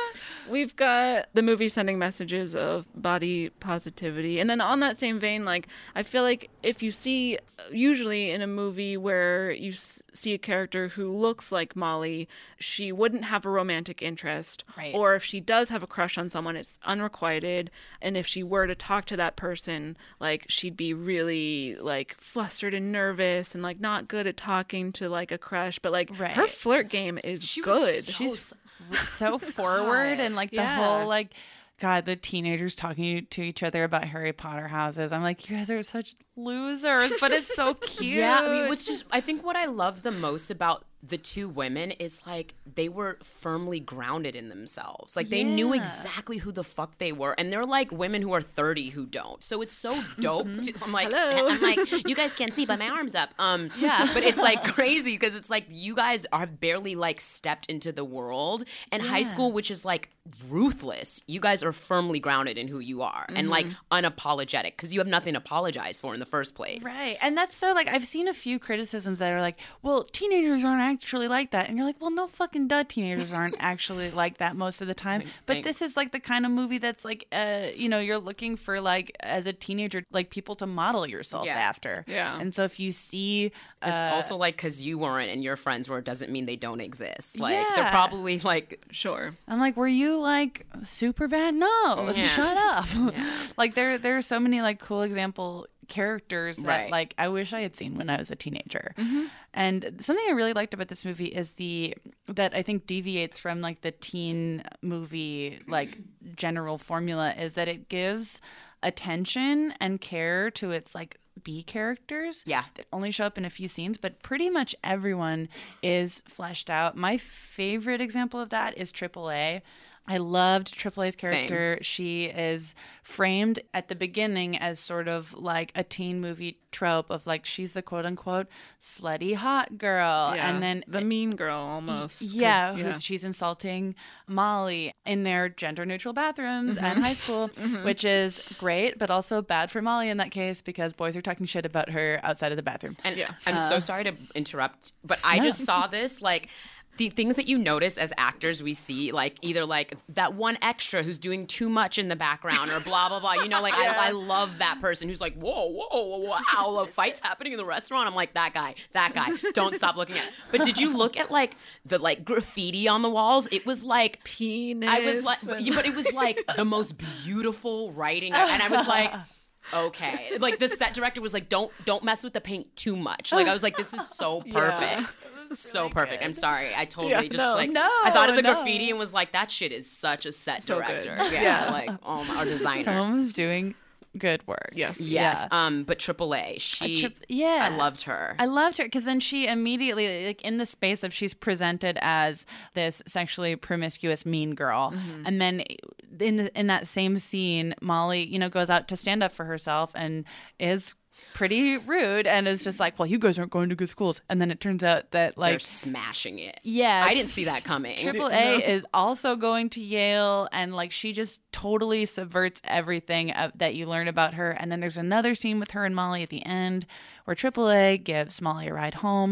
We've got the movie sending messages of body positivity. And then on that same vein, like, I feel like if you see, usually in a movie where you s- see a character who looks like Molly, she wouldn't have a romantic interest. Right. Or if she does have a crush on someone, it's unrequited. And if she were to talk to that person, like, she'd be really, like, flustered and nervous and, like, not good at talking to, like, a crush. But, like, Right. her flirt game is She was good. so She's so forward and like the Yeah. whole like God, the teenagers talking to each other about Harry Potter houses. I'm like, you guys are such losers, but it's so cute. Yeah, I mean, which just I think what I love the most about the two women is like they were firmly grounded in themselves. Like they knew Yeah. exactly who the fuck they were, and they're like women who are thirty who don't. So it's so dope. To, I'm like, Hello. I'm like, you guys can't see, but my arms up. Um, Yeah. but it's like crazy because it's like you guys are barely like stepped into the world, and high Yeah. school, which is like ruthless. You guys are firmly grounded in who you are and like unapologetic because you have nothing to apologize for in the first place. Right. And that's so like I've seen a few criticisms that are like, well, teenagers aren't actually like that. And you're like, well, no fucking duh, teenagers aren't actually like that most of the time. But Thanks. this is like the kind of movie that's like uh, you know, you're looking for like as a teenager, like people to model yourself Yeah. after. Yeah. And so if you see uh, It's also like because you weren't and your friends were, it doesn't mean they don't exist. Like they're Yeah. probably like, sure. I'm like, were you like super bad? No, Yeah. shut up. Like there, there are so many like cool example characters that Right. like I wish I had seen when I was a teenager. And something I really liked about this movie is the that I think deviates from like the teen movie like general formula is that it gives attention and care to its like B characters Yeah. that only show up in a few scenes, but pretty much everyone is fleshed out. My favorite example of that is triple A. I loved triple A's character. She is framed at the beginning as sort of like a teen movie trope of like she's the quote unquote slutty hot girl. Yeah, And then the mean girl almost. 'cause- yeah, yeah. who's she's insulting Molly in their gender neutral bathrooms and high school, which is great, but also bad for Molly in that case because boys are talking shit about her outside of the bathroom. and Yeah. I'm so sorry to interrupt, but I just saw this like. The things that you notice as actors, we see like either like that one extra who's doing too much in the background or blah, blah, blah. You know, like I, I love that person who's like, whoa, whoa, wow, a fight's happening in the restaurant. I'm like, that guy, that guy, don't stop looking at it. But did you look at like the like graffiti on the walls? It was like, Penis. I was like, but it was like the most beautiful writing. And I was like, okay. Like the set director was like, don't don't mess with the paint too much. Like I was like, this is so perfect. So perfect. I'm sorry. I totally Yeah, just no, like no, I thought of the no. graffiti and was like, that shit is such a set So good. director. Yeah, like oh my, our designer. Someone was doing good work. Yes. Yes. Yeah. Um, but triple A, she trip- yeah. I loved her. I loved her because then she immediately, like in the space of she's presented as this sexually promiscuous mean girl, and then in the, in that same scene, Molly, you know, goes out to stand up for herself and is pretty rude and is just like, well, you guys aren't going to good schools, and then it turns out that They're like smashing it. yeah, I didn't see that coming. Triple A is also going to Yale, and like she just totally subverts everything uh, that you learn about her. And then there's another scene with her and Molly at the end where Triple A gives Molly a ride home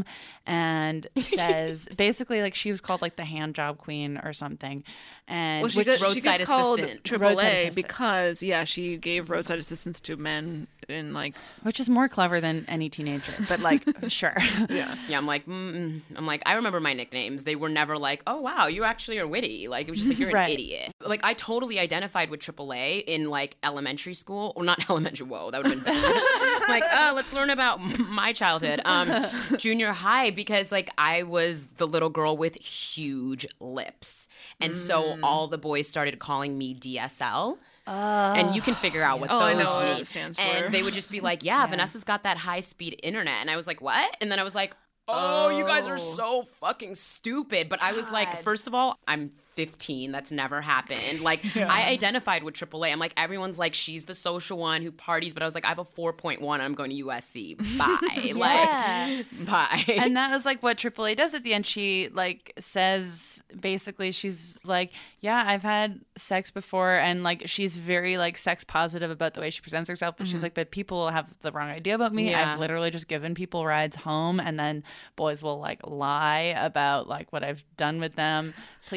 and says basically like she was called like the hand job queen or something. And Well, she, which, gets, she roadside gets called assistant. triple Roadside A assistant. because, yeah, she gave roadside assistance to men in, like, which is more clever than any teenager, but like sure. yeah. Yeah, I'm like, mm, I'm like, I remember my nicknames. They were never like, oh wow, you actually are witty. Like it was just like you're Right. an idiot. Like I totally identified with triple A in like elementary school, or not elementary. Whoa, that would have been bad. Like, oh, let's learn about my childhood. Um, junior high, because like I was the little girl with huge lips, and so all the boys started calling me D S L. And you can figure out what Oh, those I know what mean. it stands for. And they would just be like, yeah, Vanessa's got that high speed internet. And I was like, what? And then I was like, oh, you guys are so fucking stupid. But I was like, first of all, I'm fifteen. That's never happened. Like, I identified with triple A. I'm like, everyone's like, she's the social one who parties. But I was like, I have a four point one. I'm going to U S C. Bye. Yeah. Like, bye. And that was like what triple A does at the end. She like says basically she's like, yeah, I've had sex before, and like she's very like sex positive about the way she presents herself. But she's like, but people have the wrong idea about me. Yeah. I've literally just given people rides home, and then boys will like lie about like what I've done with them. Please But don't she do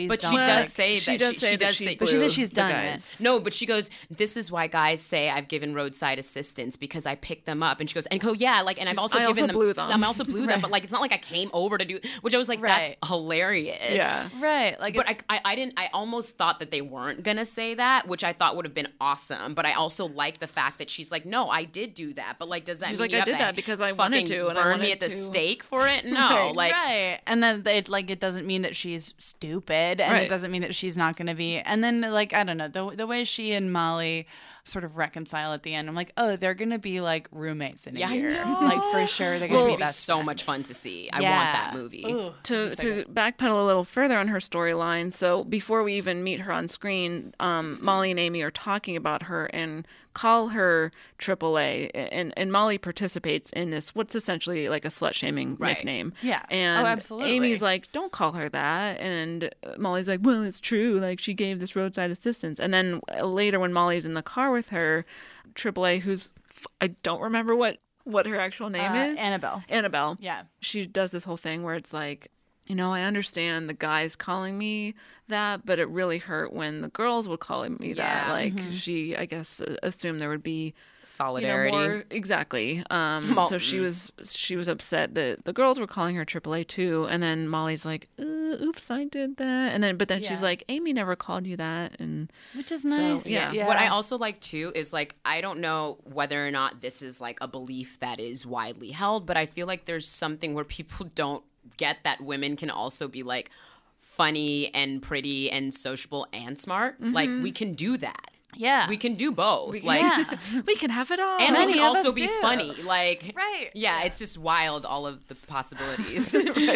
does say she that. does she, say she that does she say, But she blew says she's the done guys. it. No, but she goes, this is why guys say I've given roadside assistance because I picked them up. And she goes, and go, yeah, like, and I've also I given also them. blew them. I also blew them, Right. but like, it's not like I came over to do, which I was like, Right. that's hilarious. Yeah. Right. Like, But I, it's, I, I didn't, I almost thought that they weren't going to say that, which I thought would have been awesome. But I also like the fact that she's like, no, I did do that. But like, does that She's mean like, you I have did to that because I wanted fucking to, and I burn me wanted at the to- stake for it? No. right, like, right. And then it like it doesn't mean that she's stupid, and Right. it doesn't mean that she's not going to be. And then like I don't know the the way she and Molly sort of reconcile at the end. I'm like, oh, they're going to be like roommates in a Yeah, I year. know. Like for sure, they're which going to would be be best so friends. much fun to see. I Yeah. want that movie. Ooh, to so to good. backpedal a little further on her storyline, so before we even meet her on screen, um, Molly and Amy are talking about her and call her triple A, and and Molly participates in this what's essentially like a slut shaming Right. nickname. Yeah. and Oh, absolutely. Amy's like, don't call her that, and Molly's like, well, it's true. Like she gave this roadside assistance, and then later when Molly's in the car with her, triple A, who's I don't remember what what her actual name Uh, is, Annabelle. Annabelle. Yeah. She does this whole thing where it's like, you know, I understand the guys calling me that, but it really hurt when the girls would call me that. Yeah. Like she, I guess, uh, assumed there would be Solidarity. You know, more, exactly. Um, Well, so she mm. was she was upset that the girls were calling her triple A too, and then Molly's like, uh, "Oops, I did that," and then but then she's Yeah. like, "Amy never called you that," and Which is so, nice. yeah. Yeah. What I also like too is like I don't know whether or not this is like a belief that is widely held, but I feel like there's something where people don't get that women can also be like funny and pretty and sociable and smart. Mm-hmm. Like we can do that. Yeah. We can do both. Like yeah. we can have it all. and Many we can of also us be do. funny. Like Right. Yeah, it's just wild all of the possibilities.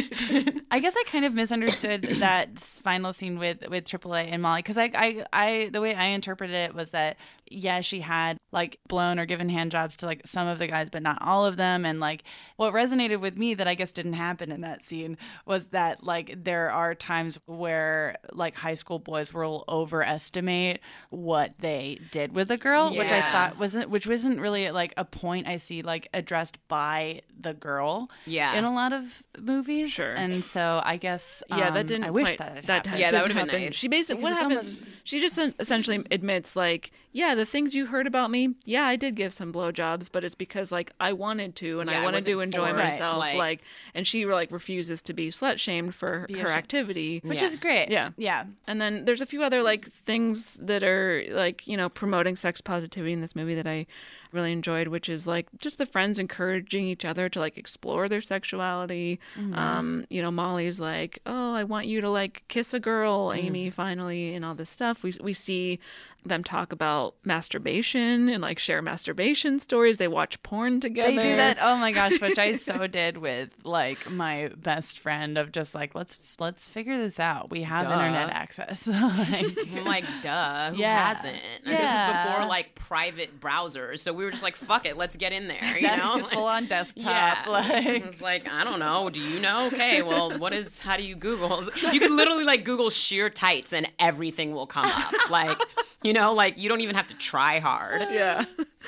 I guess I kind of misunderstood that final scene with with triple A and Molly because I, I I the way I interpreted it was that yeah she had like blown or given hand jobs to like some of the guys but not all of them, and like what resonated with me that I guess didn't happen in that scene was that like there are times where like high school boys will overestimate what they did with a girl, which I Yeah. thought wasn't which wasn't really like a point I see like addressed by the girl Yeah. in a lot of movies. Sure. And so I guess Yeah, um, that didn't I wish quite, that had that happened. Yeah, that didn't would've been happen. nice. She basically Because what it's happens. almost- She just essentially admits like, yeah, the things you heard about me, yeah, I did give some blowjobs, but it's because like I wanted to and Yeah, I it wanted to wasn't enjoy forced, myself, like- like, and she like refuses to be slut shamed for Be her ashamed. activity, Which Yeah. is great. Yeah. Yeah. And then there's a few other like things that are like, you know, promoting sex positivity in this movie that I really enjoyed, which is like just the friends encouraging each other to like explore their sexuality. Mm-hmm. Um, you know, Molly's like, "Oh, I want you to like kiss a girl, Mm. Amy, finally," and all this stuff. We we see them talk about masturbation and like share masturbation stories. They watch porn together. They do that. Oh my gosh, which I so did with like my best friend of just like let's let's figure this out. We have Duh. internet access. Like, I'm like, duh, who Yeah. hasn't? And this is Yeah. before like private browsers, so we were just like, fuck it, let's get in there. You desk- know, full on desktop. Yeah, Like it's like I don't know. Do you know? Okay, well, what is? How do you Google? You can literally like Google sheer tights and everything will come up. Like, you know, like you don't even have to try hard. Yeah.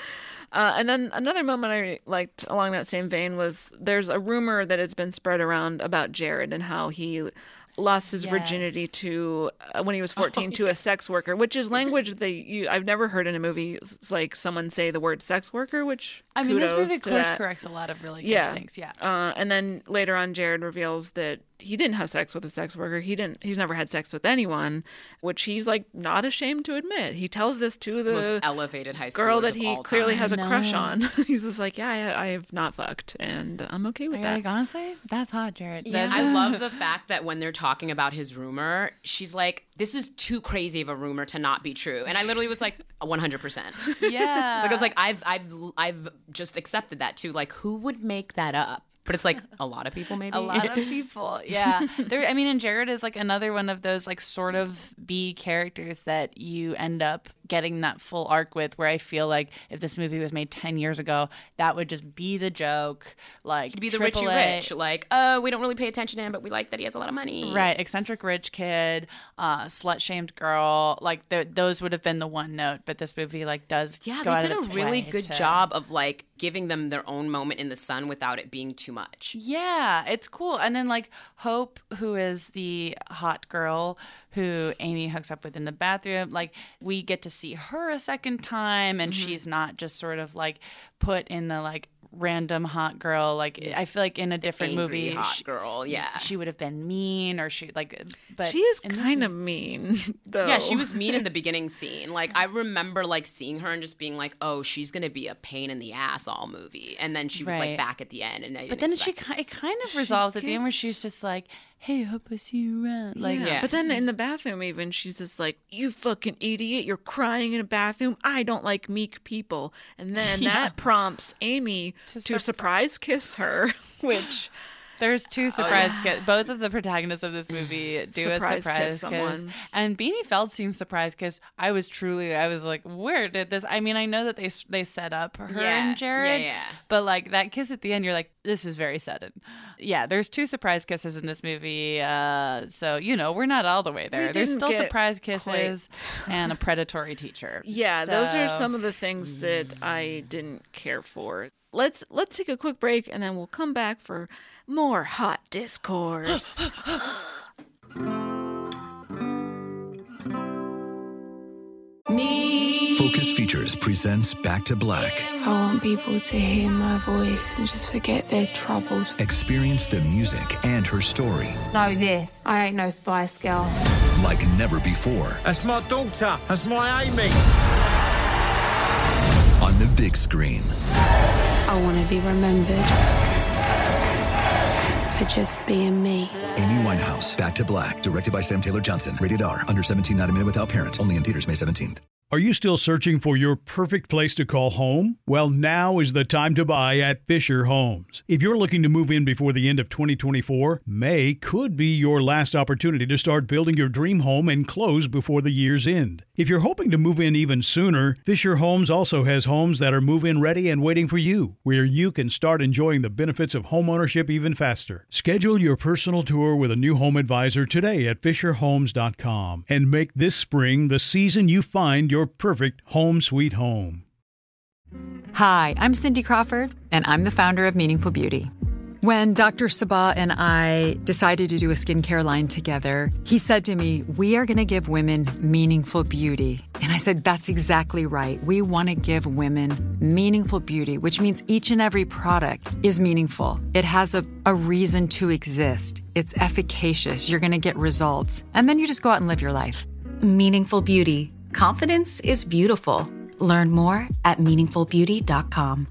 Uh, and then another moment I liked along that same vein was there's a rumor that has been spread around about Jared and how he lost his Yes. virginity to uh, when he was fourteen to a sex worker, which is language that you I've never heard in a movie. It's like someone say the word sex worker, which I mean, this kudos movie to course that. corrects a lot of really good Yeah. things. Yeah. Uh, and then later on, Jared reveals that he didn't have sex with a sex worker. He didn't. He's never had sex with anyone, which he's like not ashamed to admit. He tells this to the Most elevated high school girl that of he all clearly time. has a I crush know. on. He's just like, yeah, I, I have not fucked, and I'm okay with Are you that. like, honestly, that's hot, Jared. Yeah, That's- I love the fact that when they're talking about his rumor, she's like, "This is too crazy of a rumor to not be true," and I literally was like, one hundred percent. Yeah. Like I was like, I've, I've, I've just accepted that too. Like, who would make that up? But it's like a lot of people, maybe. A lot of people, yeah. There, I mean, and Jared is like another one of those like sort of B characters that you end up getting that full arc with, where I feel like if this movie was made ten years ago, that would just be the joke. Like, He'd be the triple richy A. rich. Like, uh, we don't really pay attention to him, but we like that he has a lot of money. Right. Eccentric rich kid, uh, slut-shamed girl. Like, th- those would have been the one note. But this movie, like, does Yeah, go they out did of a its really way good to- job of, like, giving them their own moment in the sun without it being too much. Yeah, it's cool. And then, like, Hope, who is the hot girl who Amy hooks up with in the bathroom, like, we get to see her a second time, and Mm-hmm. she's not just sort of, like, put in the, like, random hot girl. Like, I feel like in a different angry movie, hot she, girl, yeah. she would have been mean, or she, like, but She is in this kind of mean, though. Yeah, she was mean in the beginning scene. Like, I remember, like, seeing her and just being like, oh, she's going to be a pain in the ass all movie. And then she was, Right. like, back at the end. And I But didn't then she expect- ki- it kind of resolves at the end where gets- she's just like, hey, hope I see you around. Like, yeah. Yeah. But then in the bathroom, even, she's just like, you fucking idiot. You're crying in a bathroom. I don't like meek people. And then Yeah. that prompts Amy To to, surprise kiss her, which... There's two surprise kiss. Both of the protagonists of this movie do Surprise a surprise kiss kiss. someone. And Beanie Feldstein's surprise kiss, I was truly, I was like, where did this? I mean, I know that they they set up her Yeah, and Jared, yeah, yeah. but like that kiss at the end, you're like, this is very sudden. Yeah, there's two surprise kisses in this movie. Uh, so, you know, we're not all the way there. We There's didn't still get surprise kisses and a predatory teacher. Yeah, those are So- some of the things that I didn't care for. Let's let's take a quick break, and then we'll come back for more hot discourse. Focus Features presents Back to Black. I want people to hear my voice and just forget their troubles. Experience the music and her story Know this. I ain't no Spice Girl. like never before That's my daughter. That's my Amy. on the big screen. I want to be remembered for just being me. Amy Winehouse, Back to Black, directed by Sam Taylor Johnson. Rated R, under seventeen, not a minute without parent. Only in theaters May seventeenth. Are you still searching for your perfect place to call home? Well, now is the time to buy at Fisher Homes. If you're looking to move in before the end of twenty twenty-four, May could be your last opportunity to start building your dream home and close before the year's end. If you're hoping to move in even sooner, Fisher Homes also has homes that are move-in ready and waiting for you, where you can start enjoying the benefits of homeownership even faster. Schedule your personal tour with a new home advisor today at fisher homes dot com and make this spring the season you find your perfect home sweet home. Hi, I'm Cindy Crawford, and I'm the founder of Meaningful Beauty. When Doctor Sabah and I decided to do a skincare line together, he said to me, we are going to give women meaningful beauty. And I said, that's exactly right. We want to give women meaningful beauty, which means each and every product is meaningful. It has a, a reason to exist. It's efficacious. You're going to get results. And then you just go out and live your life. Meaningful Beauty. Confidence is beautiful. Learn more at meaningful beauty dot com.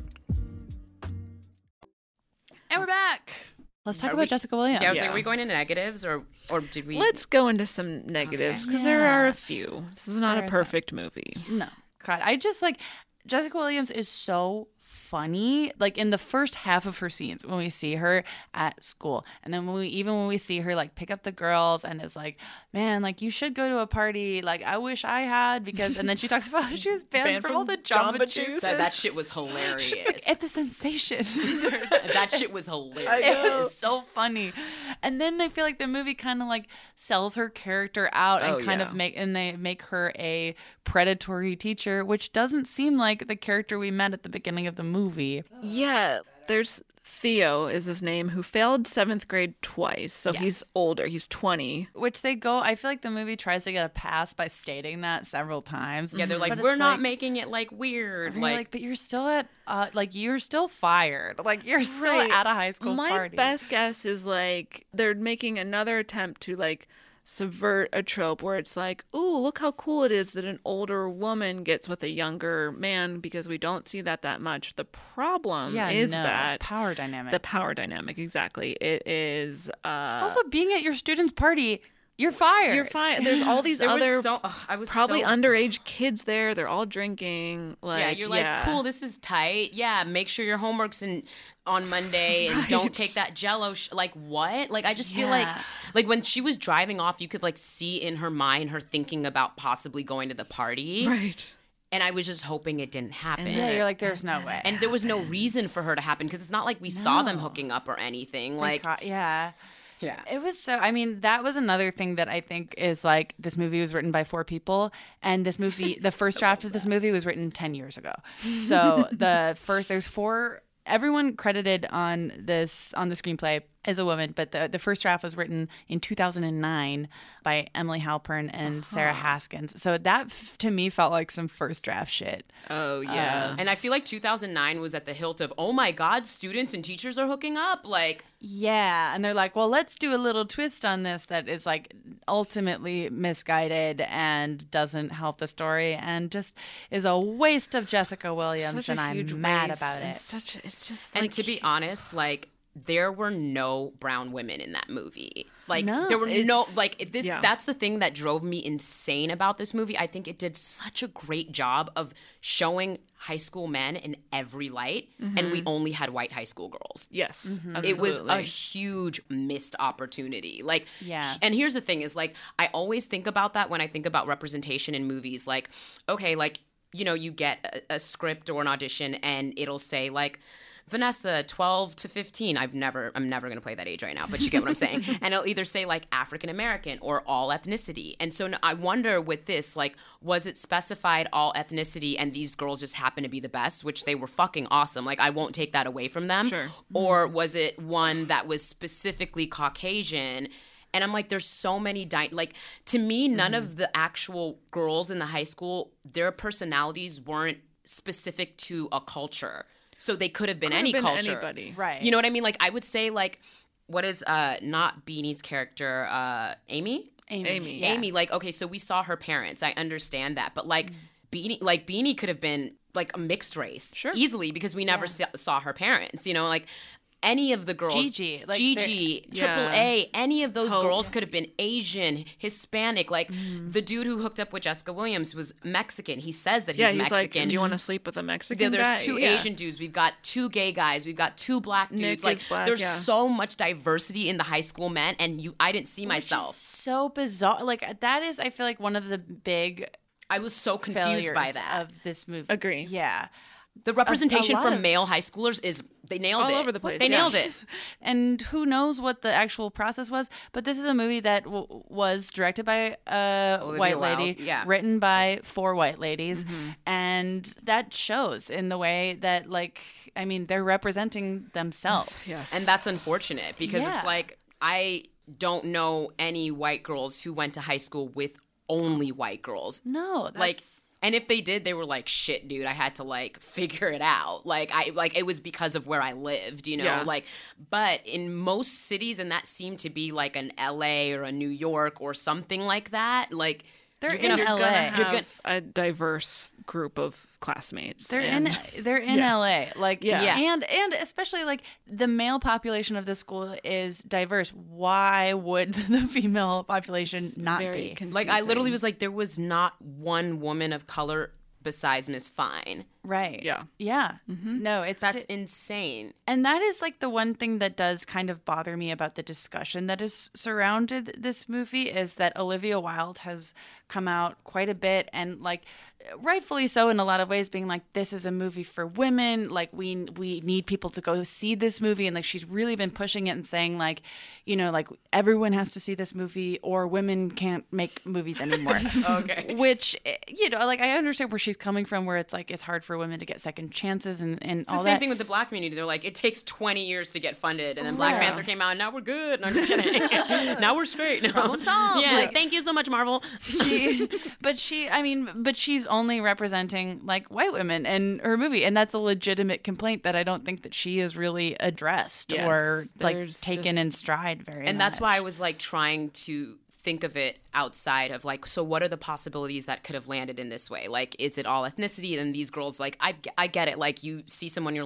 And we're back. Let's talk Are about we- Jessica Williams. Yeah, I was Yeah. like, are we going into negatives or or did we? Let's go into some negatives, because there Yeah. are a few. This is not There a are some. perfect movie. No. God, I just like Jessica Williams is so funny. Like in the first half of her scenes when we see her at school. And then when we even when we see her like pick up the girls and is like, man, like you should go to a party. Like I wish I had because and then she talks about how she was banned, Banned from, from all the Jamba, Jamba Juice. that, that shit was hilarious. She's like, it's a sensation. that shit was hilarious. It was so funny. And then I feel like the movie kind of like sells her character out and Oh, kind yeah. of make and they make her a predatory teacher, which doesn't seem like the character we met at the beginning of the movie. Yeah, there's Theo is his name, who failed seventh grade twice. So he's Yes. older. He's twenty. Which they go, I feel like the movie tries to get a pass by stating that several times. Yeah, they're like, But we're it's not like- making it like weird. and you're Like, like, but you're still at, uh, like, you're still fired. Like, you're still Right. at a high school My party. best guess is like they're making another attempt to like subvert a trope where it's like, ooh, look how cool it is that an older woman gets with a younger man, because we don't see that that much. The problem Yeah, is no, that power dynamic. the power dynamic, exactly. It is uh Also, being at your student's party You're fired. You're fine. There's all these There was other so- ugh, I was probably so- underage kids there. They're all drinking. Like, yeah, you're like, yeah. cool, this is tight. Yeah, make sure your homework's in on Monday and Right. don't take that Jello. Sh- like what? Like I just feel like, Yeah. like when she was driving off, you could like see in her mind her thinking about possibly going to the party. Right. And I was just hoping it didn't happen. Yeah, you're like, there's no way. And there was no reason for her to happen because it's not like we saw them hooking up or anything. Like, Thank God- yeah. yeah. It was so, I mean, that was another thing that I think is like this movie was written by four people. And this movie, the first draft of this movie was written ten years ago. So the first, there's four, everyone credited on this, on the screenplay is a woman, but the, the first draft was written in two thousand nine by Emily Halpern and Sarah Haskins. So that f- to me felt like some first draft shit. Oh, yeah. Uh, And I feel like two thousand nine was at the hilt of, oh my God, students and teachers are hooking up. Like, Yeah, and they're like, well, let's do a little twist on this that is like ultimately misguided and doesn't help the story and just is a waste of Jessica Williams, Such a and huge I'm mad waste about and it. Such, it's just and like, to be honest, like, there were no brown women in that movie. Like No, there were no it's- like this yeah. that's the thing that drove me insane about this movie. I think it did such a great job of showing high school men in every light and we only had white high school girls. yes, It was a absolutely. huge missed opportunity. Like, Yeah. and here's the thing is like, I always think about that when I think about representation in movies. Like, okay, like, you know, you get a, a script or an audition and it'll say like, Vanessa, twelve to fifteen. I've never, I'm never going to play that age right now, but you get what I'm saying. And it'll either say like African American or all ethnicity. And so I wonder with this, like, was it specified all ethnicity and these girls just happen to be the best, which they were fucking awesome. Like, I won't take that away from them. Sure. Or was it one that was specifically Caucasian? And I'm like, there's so many, di- like, to me, none of the actual girls in the high school, their personalities weren't specific to a culture. So they could have been Could have any been culture. anybody. Right. You know what I mean? Like, I would say, like, what is, uh, not Beanie's character, uh, Amy? Amy. Amy. Yeah. Amy, like, okay, so we saw her parents. I understand that. But, like, Beanie, like, Beanie could have been, like, a mixed race. Sure. Easily, because we never sa- saw her parents. You know, like, any of the girls. Gigi, like, Gigi, they're- Triple Yeah. A, any of those Hope. girls could have been Asian, Hispanic. Like, the dude who hooked up with Jessica Williams was Mexican. He says that he's yeah, he's Mexican. like, do you want to sleep with a Mexican There- guy? There's two Yeah. Asian dudes. We've got two gay guys. We've got two black dudes. Nick like is black, there's yeah. so much diversity in the high school men, and you, I didn't see myself. So bizarre. Like that is, I feel like one of the big I was so confused by failures that. of this movie. Agree. Yeah. The representation lot for of- male high schoolers is they nailed All it. over the place, They yeah. nailed it. And who knows what the actual process was, but this is a movie that w- was directed by a Olivia white Wilde, lady, yeah. written by four white ladies, and that shows in the way that, like, I mean, they're representing themselves. Yes. And that's unfortunate because Yeah. it's like I don't know any white girls who went to high school with only white girls. No, that's... Like, and if they did, they were like, shit, dude, I had to like figure it out. Like I like it was because of where I lived, you know? Yeah. Like, but in most cities, and that seemed to be like an L A or a New York or something like that, like They're you're in gonna, You're L A. gonna You're have a diverse group of classmates. They're and- in they're in Yeah. L A. Like Yeah. yeah. and and especially like the male population of this school is diverse. Why would the female population not very be? confusing. like I literally was like, there was not one woman of color besides Miss Fine. Right. Yeah. Yeah. No, it's That's insane. and that is like the one thing that does kind of bother me about the discussion that is surrounded this movie is that Olivia Wilde has come out quite a bit and like rightfully so in a lot of ways being like this is a movie for women, like we we need people to go see this movie, and like she's really been pushing it and saying like, you know, like everyone has to see this movie or women can't make movies anymore. Okay. Which, you know, like I understand where she's coming from, where it's like it's hard for women to get second chances and, and It's all the same that. thing with the black community. They're like, it takes twenty years to get funded, and then Black Yeah. Panther came out, and now we're good. No, I'm just kidding. Now we're straight. No. Problem solved. Yeah, Like- thank you so much, Marvel. she, but she, I mean, but she's only representing like white women in her movie, and that's a legitimate complaint that I don't think that she is really addressed Yes, or like there's taken just- in stride very much. And that's why I was like trying to think of it outside of like, so what are the possibilities that could have landed in this way? Like, is it all ethnicity? And these girls, like, I I get it. Like, you see someone, you're like,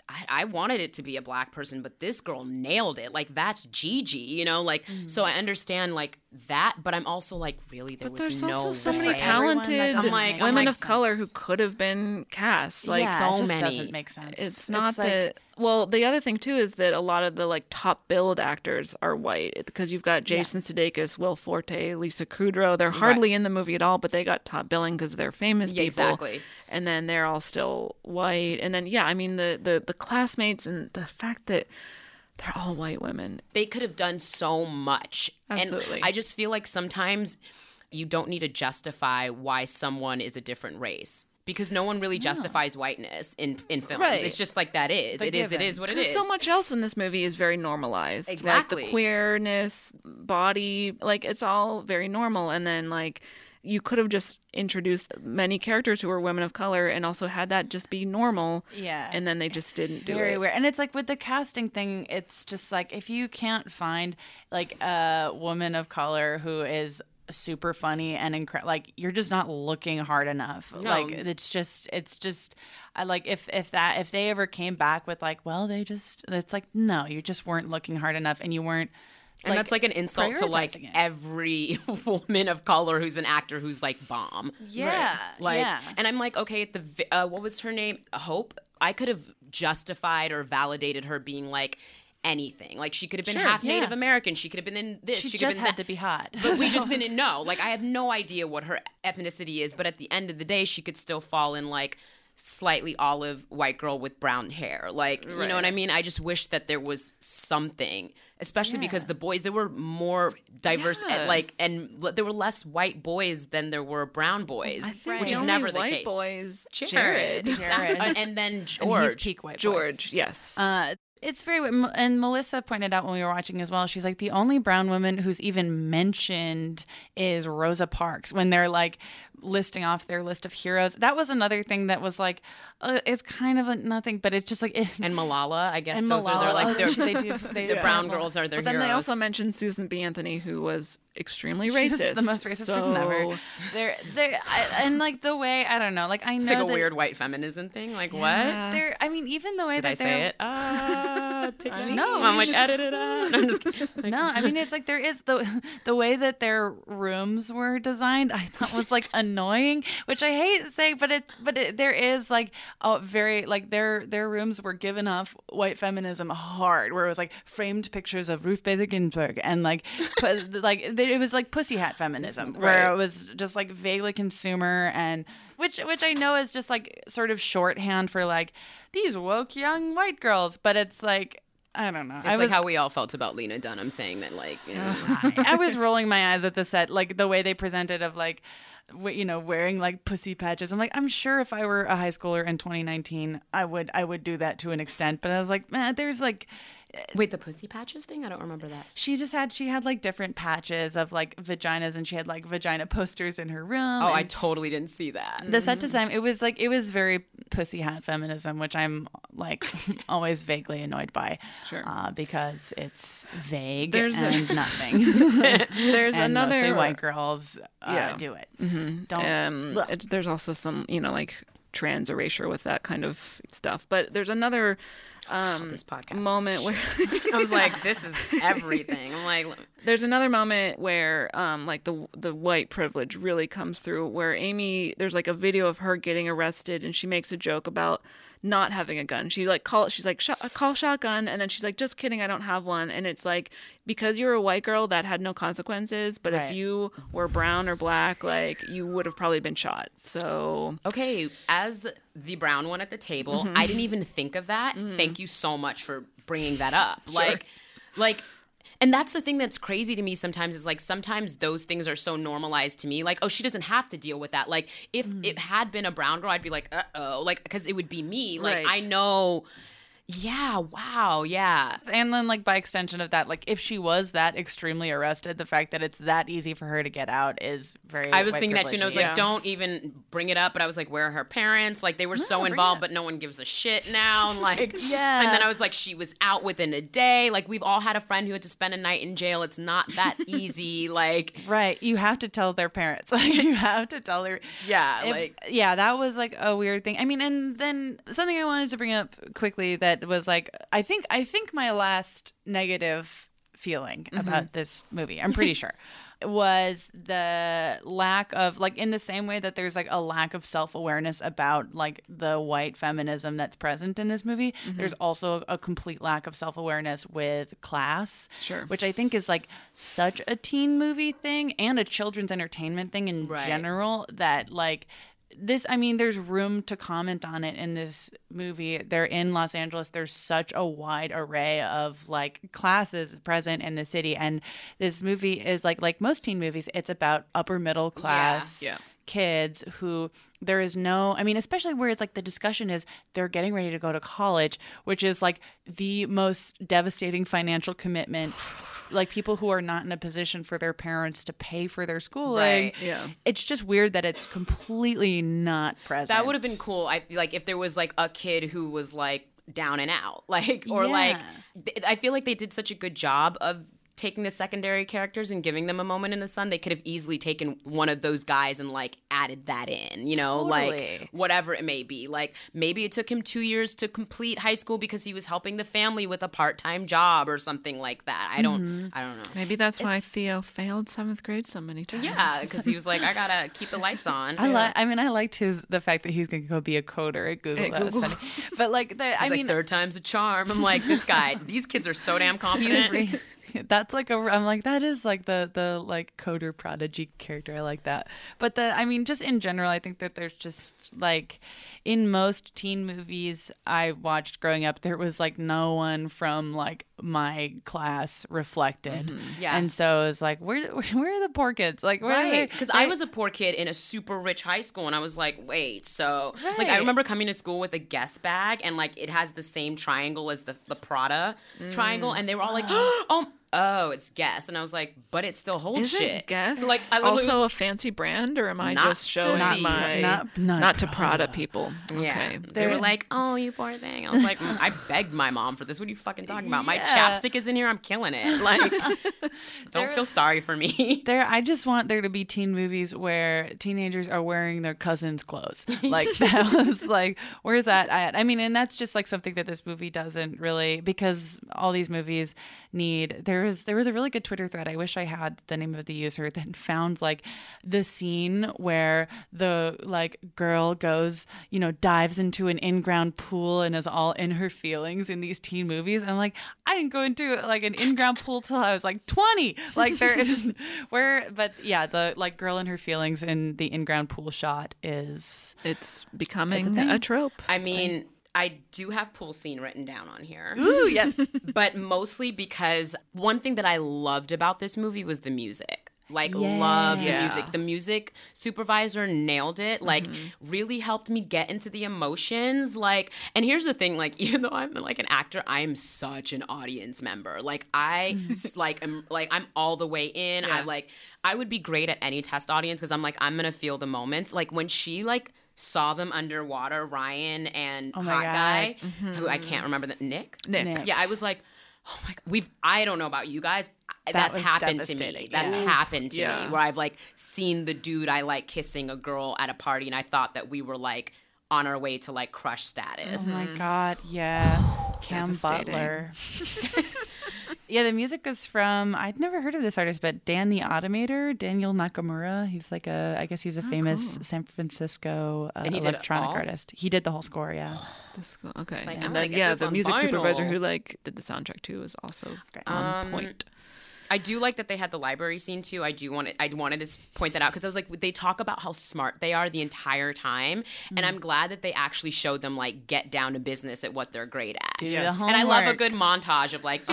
I, I wanted it to be a black person, but this girl nailed it. Like, that's Gigi, you know? Like, mm. so I understand, like, that, but I'm also like, really, there but was there's no also so way. many talented I'm like, women I'm like, of color who could have been cast. Like, yeah, so it just many. doesn't make sense. It's not it's that. Like, well, the other thing too is that a lot of the like top billed actors are white because you've got Jason yeah. Sudeikis, Will Forte, Lisa Kudrow. They're hardly right. in the movie at all, but they got top billing because they're famous yeah, people. Exactly. And then they're all still white. And then yeah, I mean the the the classmates and the fact that they're all white women. They could have done so much. Absolutely. And I just feel like sometimes you don't need to justify why someone is a different race. Because no one really justifies no. whiteness in in films. Right. It's just like that is. It is, it is what it is. So much else in this movie is very normalized. Exactly. Like the queerness, body, like it's all very normal. And then like you could have just introduced many characters who were women of color and also had that just be normal. Yeah. And then they just it's didn't do very it. Very weird. And it's like with the casting thing, it's just like if you can't find like a woman of color who is super funny and incredible, like you're just not looking hard enough. No. Like it's just it's just I like if if that if they ever came back with like, well, they just it's like, no, you just weren't looking hard enough and you weren't and like, that's like an insult to like it. every woman of color who's an actor who's like bomb. Yeah. Right? Like yeah. And I'm like, okay, the uh, what was her name? Hope. I could have justified or validated her being like anything. Like she could have been sure, half yeah. Native American. She could have been in this. She, she just could have been had that. to be hot. But we just didn't know. Like I have no idea what her ethnicity is. But at the end of the day, she could still fall in like slightly olive white girl with brown hair. Like, you right. know what I mean? I just wish that there was something, especially yeah. because the boys, there were more diverse yeah. and like, and l- there were less white boys than there were brown boys, I think which the is only never the white case. boys, Jared. Jared. Exactly. and, and then George. And he's peak white boy. George, yes. Uh, It's very, and Melissa pointed out when we were watching as well, she's like, the only brown woman who's even mentioned is Rosa Parks when they're like listing off their list of heroes. That was another thing that was like, uh, it's kind of a nothing, but it's just like. It, and Malala, I guess and those Malala, are their like, their, they do, they the do brown Malala. girls are their but then heroes. they also mentioned Susan B. Anthony, who was extremely She's racist. the most racist so... person ever. They're, they're, I, and like the way, I don't know, like I know it's like a that, weird white feminism thing. Like yeah. what? They're, I mean, even the way Did that I say they're, it? Uh, take it no, I'm like, edit it out. No, I'm just kidding. Like, no, I mean, it's like there is the the way that their rooms were designed, I thought was like annoying, which I hate to say, but it's but it, there is like a very like their their rooms were given off white feminism hard, where it was like framed pictures of Ruth Bader Ginsburg and like pu- like it was like pussy hat feminism, Right. where it was just like vaguely consumer and. Which which I know is just like sort of shorthand for like these woke young white girls, but it's like I don't know. It's I like was, how we all felt about Lena Dunham saying that, like, you know. I, I was rolling my eyes at the set, like the way they presented of like, w- you know, wearing like pussy patches. I'm like, I'm sure if I were a high schooler in twenty nineteen, I would I would do that to an extent. But I was like, man, there's like. Wait, the pussy patches thing? I don't remember that. She just had she had like different patches of like vaginas, and she had like vagina posters in her room. Oh, I and totally didn't see that. the set design, it was like it was very pussy hat feminism, which I'm like always vaguely annoyed by, sure, uh, because it's vague There's and a- nothing. There's and another mostly white girls uh, yeah. do it. Mm-hmm. Don't. Um, it, there's also some, you know, like trans erasure with that kind of stuff. But there's another um, oh, this podcast moment where I was like, this is everything. I'm like, there's another moment where um, like the the white privilege really comes through, where Amy, there's like a video of her getting arrested, and she makes a joke about not having a gun. She like call she's like Sh- call shotgun, and then she's like, just kidding, I don't have one. And it's like, because you're a white girl, that had no consequences, but Right. if you were brown or black, like you would have probably been shot. So okay, as the brown one at the table, Mm-hmm. I didn't even think of that. Mm-hmm. Thank you so much for bringing that up. Sure. Like, like. And that's the thing that's crazy to me sometimes is like sometimes those things are so normalized to me. Like, oh, she doesn't have to deal with that. Like, if mm. it had been a brown girl, I'd be like, uh-oh. Like, because it would be me. Like, Right. I know. Yeah, wow, yeah. And then, like, by extension of that, like, if she was that extremely arrested, the fact that it's that easy for her to get out is very I was white thinking that too, and I was privilege-y. like, don't even bring it up. But I was like, where are her parents? Like, they were No, so bring involved, it. but no one gives a shit now. And like, Yeah. And then I was like, she was out within a day. Like, we've all had a friend who had to spend a night in jail. It's not that easy. Like, Right. You have to tell their parents. Like, you have to tell their. yeah, If- like, yeah, that was like a weird thing. I mean, and then something I wanted to bring up quickly that that was like, I think, I think my last negative feeling Mm-hmm. about this movie, I'm pretty sure, was the lack of, like, in the same way that there's like a lack of self-awareness about like the white feminism that's present in this movie, Mm-hmm. there's also a complete lack of self-awareness with class, Sure. which I think is like such a teen movie thing and a children's entertainment thing in Right. general, that like this, I mean, there's room to comment on it in this movie. They're in Los Angeles. There's such a wide array of like classes present in the city. And this movie is like, like most teen movies, it's about upper middle class Yeah. kids who there is no, I mean, especially where it's like the discussion is they're getting ready to go to college, which is like the most devastating financial commitment. Like people who are not in a position for their parents to pay for their schooling. Right. Yeah. It's just weird that it's completely not present. That would have been cool. I feel like if there was like a kid who was like down and out, like or Yeah. like th- I feel like they did such a good job of taking the secondary characters and giving them a moment in the sun. They could have easily taken one of those guys and like added that in, you know, like Totally. whatever it may be. Like maybe it took him two years to complete high school because he was helping the family with a part-time job or something like that. I don't, Mm-hmm. I don't know. Maybe that's why Theo failed seventh grade so many times. Yeah, because he was like, I gotta keep the lights on. I like. I mean, I liked his the fact that he's going to go be a coder at Google. At That was Google. funny. But like, the, I He's mean, like third time's a charm. I'm like, this guy, these kids are so damn confident. he's re- that's like a. I'm like that is like the the like coder prodigy character. I like that. But the I mean, just in general, I think that there's just like in most teen movies I watched growing up, there was like no one from like my class reflected. Yeah. And so it was like, where where are the poor kids? Like, where are they? Right, because I was a poor kid in a super rich high school, and I was like, wait, so like I Right. remember coming to school with a Guess bag, and like it has the same triangle as the the Prada triangle, and they were all like, oh, oh, it's Guess, and I was like, but it still holds Is shit. it Guess Like I literally- also a fancy brand, or am I Not just showing to my these. Not- not not to Prada. Prada people? Yeah, Okay. they were like, "Oh, you poor thing." I was like, "I begged my mom for this. What are you fucking talking about? My Yeah. chapstick is in here. I'm killing it. Like, don't feel sorry for me." There, I just want there to be teen movies where teenagers are wearing their cousin's clothes. Like that was like, where's that at? I mean, and that's just like something that this movie doesn't really, because all these movies need. There was there was a really good Twitter thread. I wish I had the name of the user that found like the scene where the like girl goes, you know, dives into an in-ground pool and is all in her feelings in these teen movies. And I'm like, I didn't go into like an in-ground pool till I was like twenty. Like there is where, but yeah, the like girl in her feelings in the in-ground pool shot is It's becoming thing. a trope. I mean, I do have pool scene written down on here. ooh yes. But mostly because one thing that I loved about this movie was the music. Like, Yeah. loved the Yeah. music. The music supervisor nailed it. Like, Mm-hmm. really helped me get into the emotions. Like, and here's the thing. Like, even though I'm like an actor, I am such an audience member. Like, I s- like am like I'm all the way in. I like I would be great at any test audience because I'm like I'm gonna feel the moments. Like when she like saw them underwater, Ryan and Oh my hot God. guy, who I can't remember the Nick. Nick. Nick. Yeah, I was like, oh my god, we've I don't know about you guys. That That's was happened to me. devastating, That's yeah. happened to Yeah. me where I've like seen the dude I like kissing a girl at a party and I thought that we were like on our way to like crush status. Oh my God, yeah. Cam Devastating. Butler. Yeah, the music is from, I'd never heard of this artist, but Dan the Automator, Daniel Nakamura. He's like a, I guess he's a famous San Francisco uh, And he did it electronic all? artist. He did the whole score, yeah. This- okay. Like, I'm and gonna then get yeah, this the on music supervisor vinyl. who like did the soundtrack too is also Great. on Um, point. I do like that they had the library scene too. I do want to, I wanted to s- point that out because I was like, they talk about how smart they are the entire time, and I'm glad that they actually showed them like get down to business at what they're great at. Do the And I love a homework. good montage of like.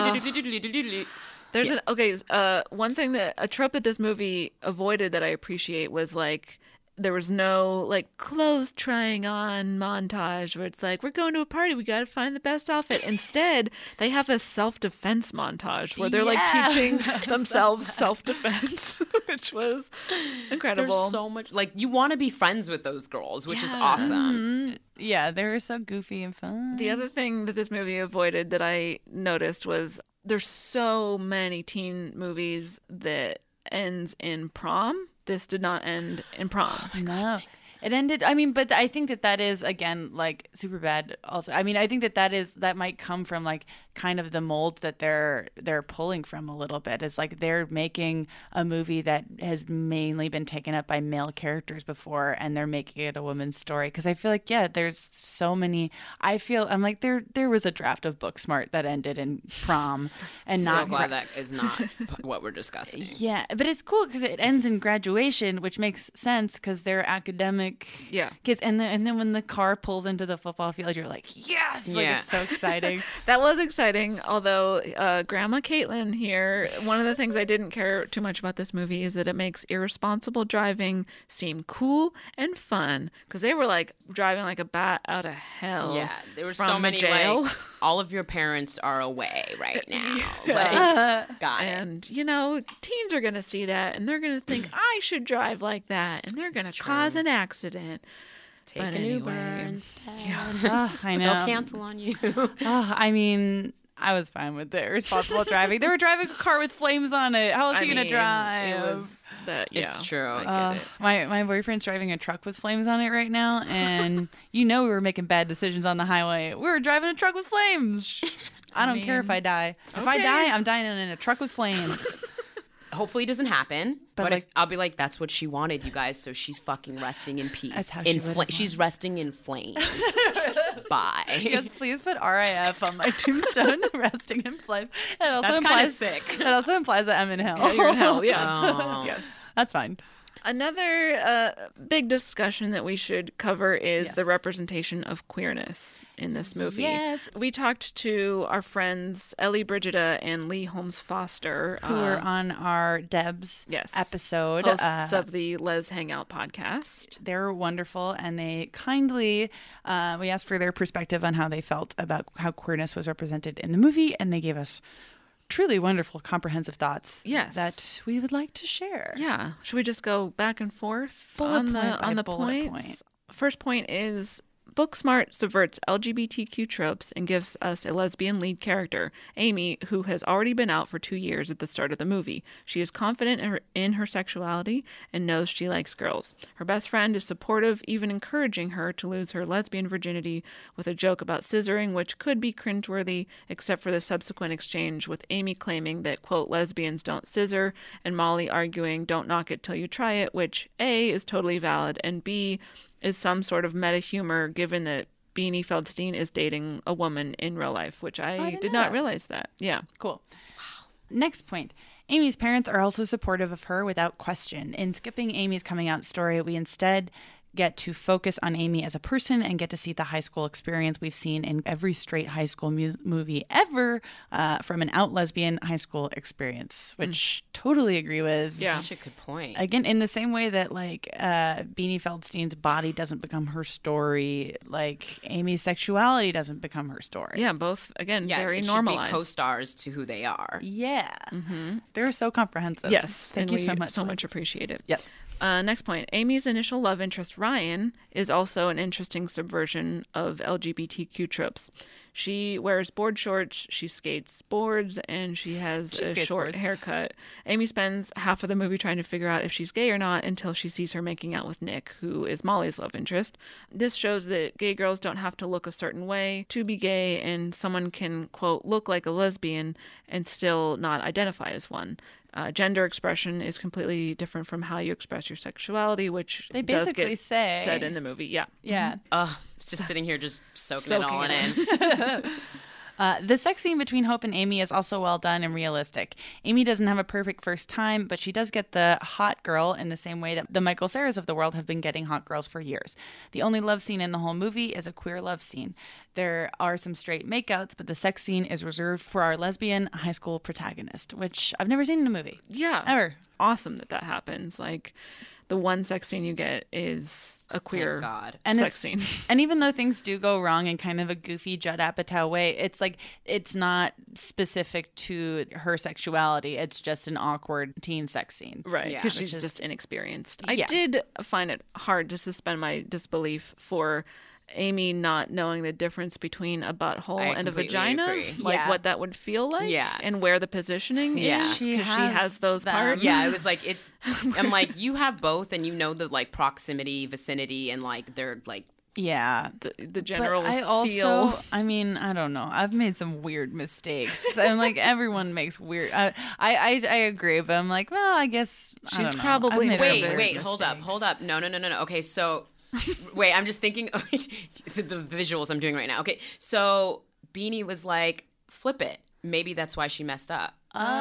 There's an okay. Uh, one thing that a trope that this movie avoided that I appreciate was like there was no like clothes trying on montage where it's like we're going to a party, we got to find the best outfit. Instead, they have a self defense montage where they're Yeah. like teaching themselves self defense, which was incredible. There's so much like you want to be friends with those girls, which is awesome. Yeah, they were so goofy and fun. The other thing that this movie avoided that I noticed was there's so many teen movies that ends in prom. This did not end in prom. No. It ended, I mean, but I think that that is, again, like Superbad also. I mean, I think that that is, that might come from like kind of the mold that they're, they're pulling from a little bit. It's like they're making a movie that has mainly been taken up by male characters before, and they're making it a woman's story. Cause I feel like, yeah, there's so many, I feel, I'm like, there, there was a draft of Booksmart that ended in prom and so not. glad that is not what we're discussing. Yeah. But it's cool because it ends in graduation, which makes sense because they're academic yeah. kids, and then and then when the car pulls into the football field, you're like, yes, like yeah. it's so exciting. That was exciting. Although uh, Grandma Caitlin here, one of the things I didn't care too much about this movie is that it makes irresponsible driving seem cool and fun, because they were like driving like a bat out of hell. Yeah, there were from so the many jail. like all of your parents are away right now. Yeah. Like, got it. And you know, teens are gonna see that and they're gonna think I should drive like that, and they're gonna It's cause true. an accident. Take But an Uber anyway. instead. Oh, I know. They'll cancel on you. Oh, I mean, I was fine with the irresponsible driving. They were driving a car with flames on it. How else are I you gonna mean, drive? It was that. Yeah, It's true. I get Uh, it. my my boyfriend's driving a truck with flames on it right now, and you know we were making bad decisions on the highway. We were driving a truck with flames. I don't care if I die. If I okay. die, I'm dying in a truck with flames. Hopefully it doesn't happen. But, But, like- if, I'll be like, that's what she wanted, you guys. So she's fucking resting in peace. That's how in she would've fla- she's resting in flames. Bye. Yes, please put R I F on my tombstone, resting in flames. That also That's kinda implies sick. That also implies that I'm in hell. Yeah, you're in hell. Yeah. Oh. Yes. That's fine. Another uh, big discussion that we should cover is Yes. the representation of queerness in this movie. Yes. We talked to our friends Ellie Brigida and Lee Holmes Foster, Who uh, were on our Debs yes, episode. hosts uh, of the Les Hangout podcast. They're wonderful, and they kindly, uh, we asked for their perspective on how they felt about how queerness was represented in the movie, and they gave us truly wonderful, comprehensive thoughts. Yes. that we would like to share. Yeah. Should we just go back and forth Bullet on the point by on the bullet points? point. First point is Booksmart subverts L G B T Q tropes and gives us a lesbian lead character, Amy, who has already been out for two years at the start of the movie. She is confident in her, in her sexuality and knows she likes girls. Her best friend is supportive, even encouraging her to lose her lesbian virginity with a joke about scissoring, which could be cringeworthy, except for the subsequent exchange with Amy claiming that, quote, lesbians don't scissor, and Molly arguing, don't knock it till you try it, which A, is totally valid, and B, is some sort of meta humor given that Beanie Feldstein is dating a woman in real life, which I, I didn't did know not that. realize that. Yeah. Cool. Wow. Next point. Amy's parents are also supportive of her without question. In skipping Amy's coming out story, we instead get to focus on Amy as a person and get to see the high school experience we've seen in every straight high school mu- movie ever uh, from an out lesbian high school experience, which mm. totally agree with. Yeah. Such a good point. Again, in the same way that like uh, Beanie Feldstein's body doesn't become her story, like Amy's sexuality doesn't become her story. Yeah, both, again, yeah, very it normalized. should be co-stars to who they are. Yeah. Mm-hmm. They're so comprehensive. Yes. Thank and you we so much. so much ladies. appreciate it. Yes. Uh, next point. Amy's initial love interest, Ryan, is also an interesting subversion of L G B T Q tropes. She wears board shorts, she skates boards, and she has She a skates short boards. haircut. Amy spends half of the movie trying to figure out if she's gay or not until she sees her making out with Nick, who is Molly's love interest. This shows that gay girls don't have to look a certain way to be gay, and someone can, quote, look like a lesbian and still not identify as one. Uh, gender expression is completely different from how you express your sexuality, which They does basically get say- said in the movie. Yeah. Yeah. Ugh, it's just sitting here just soaking, Soaking it all it in. Uh, the sex scene between Hope and Amy is also well done and realistic. Amy doesn't have a perfect first time, but she does get the hot girl in the same way that the Michael Cera's of the world have been getting hot girls for years. The only love scene in the whole movie is a queer love scene. There are some straight makeouts, but the sex scene is reserved for our lesbian high school protagonist, which I've never seen in a movie. Yeah. Ever. Awesome that that happens. Like, the one sex scene you get is a queer God. And sex it's- scene. And even though things do go wrong in kind of a goofy Judd Apatow way, it's like it's not specific to her sexuality. It's just an awkward teen sex scene. Right, Yeah. because Which she's is- just inexperienced. I Yeah. did find it hard to suspend my disbelief for Amy not knowing the difference between a butthole I and a completely vagina, agree. like Yeah. what that would feel like, Yeah. and where the positioning Yeah. is, She because she has has those them. parts. Yeah, it was like it's. I'm like, you have both, and you know the like proximity, vicinity, and like they're like. Yeah. the, the general but I also, feel. I mean, I don't know. I've made some weird mistakes. I'm like, everyone makes weird. I, I, I, I agree, but I'm like, well, I guess I She's don't know. probably I've made some Wait, weird wait, hold up, mistakes. hold up. No, no, no, no, no. Okay, so wait, I'm just thinking the, the visuals I'm doing right now. Okay, so Beanie was like, flip it. Maybe that's why she messed up.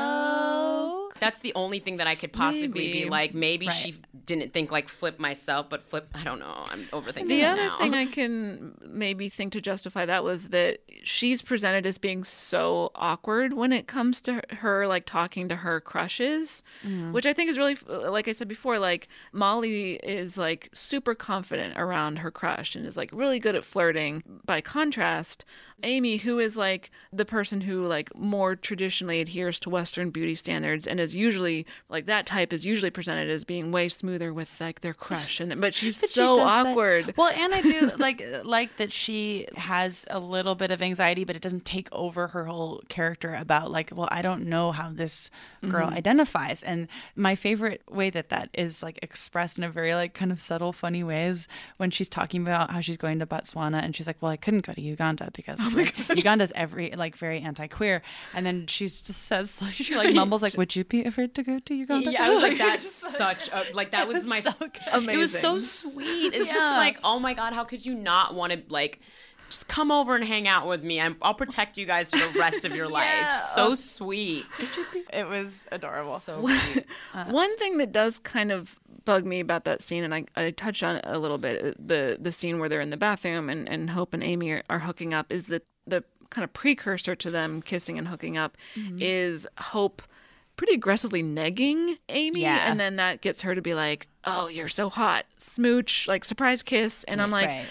Oh. That's the only thing that I could possibly Maybe. be like. Maybe Right. she didn't think like flip myself, but flip. I don't know. I'm overthinking The it other now. thing I can maybe think to justify that was that she's presented as being so awkward when it comes to her, her like talking to her crushes, which I think is really, like I said before, like Molly is like super confident around her crush and is like really good at flirting. By contrast, Amy, who is like the person who like more traditionally adheres to Western beauty standards and is usually like that type is usually presented as being way smoother with like their crush, and but she's But she so does that- awkward. Well, and I do like like that she has a little bit of anxiety, but it doesn't take over her whole character about like, well, I don't know how this girl Mhm. identifies. And my favorite way that that is like expressed in a very like kind of subtle, funny way is when she's talking about how she's going to Botswana, and she's like, well, I couldn't go to Uganda because like, Uganda's every like very anti-queer, and then she just says like, she like mumbles like, would you be afraid to go to Uganda? Yeah, I was like, that's such a like that was my. It was so Amazing. sweet. It's Yeah. just like, oh my god, how could you not want to like? Just come over and hang out with me. I'm, I'll protect you guys for the rest of your life. Yeah. So sweet. It was adorable. So cute. One thing that does kind of bug me about that scene, and I, I touched on it a little bit, the the scene where they're in the bathroom and, and Hope and Amy are, are hooking up, is that the kind of precursor to them kissing and hooking up is Hope pretty aggressively negging Amy, Yeah. and then that gets her to be like, oh, you're so hot, smooch, like surprise kiss, and I'm like, Right.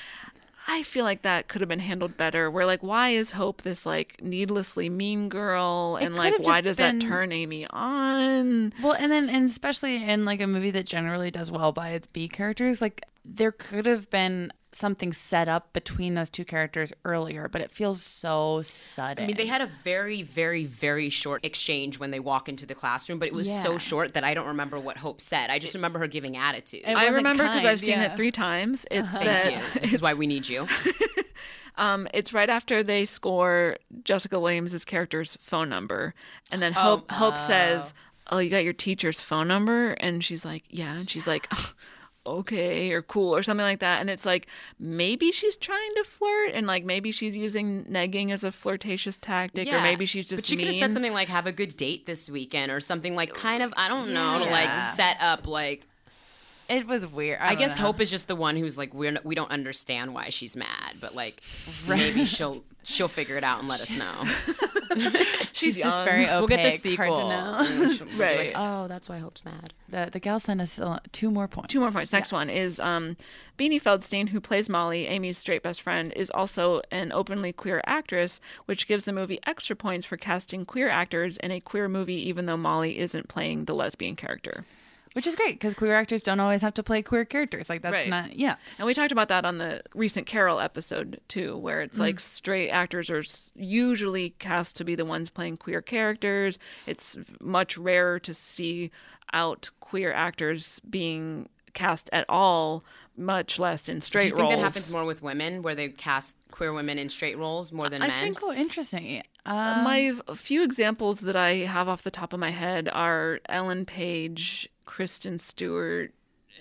I feel like that could have been handled better. Where like, why is Hope this like needlessly mean girl, It and could like, have why just does been- that turn Amy on? Well, and then and especially in like a movie that generally does well by its B characters, like there could have been something set up between those two characters earlier, but it feels so sudden. I mean, they had a very, very, very short exchange when they walk into the classroom, but it was so Yeah. short that I don't remember what Hope said. I just remember her giving attitude. It I wasn't remember because kind, I've seen yeah. it three times. It's Thank that you. This is why we need you. um, it's right after they score Jessica Williams' character's phone number, and then Oh. Hope Hope says, "Oh, you got your teacher's phone number?" And she's like, "Yeah," and she's like, "Okay," or "Cool," or something like that. And it's like maybe she's trying to flirt, and like maybe she's using negging as a flirtatious tactic, or Yeah. maybe she's just. But she could have mean. said something like, have a good date this weekend, or something like kind of, I don't know, to like Yeah. set up like. It was weird. I, I, don't guess know. Hope is just the one who's like, we're, we don't understand why she's mad, but like maybe she'll she'll figure it out and let us know. she's She's just young. very opaque. We'll get the hard sequel. to know. and she'll be Right. Like, oh, that's why Hope's mad. The the gal sent us uh, two more points. Two more points. Next Yes. one is um, Beanie Feldstein, who plays Molly, Amy's straight best friend, is also an openly queer actress, which gives the movie extra points for casting queer actors in a queer movie, even though Molly isn't playing the lesbian character. Which is great because queer actors don't always have to play queer characters. Like that's Right. not yeah. And we talked about that on the recent Carol episode too, where it's like straight actors are s- usually cast to be the ones playing queer characters. It's much rarer to see out queer actors being cast at all, much less in straight Do you think roles. that happens more with women, where they cast queer women in straight roles more than I men? think Oh, interesting. Uh, Um, my f- few examples that I have off the top of my head are Ellen Page, Kristen Stewart,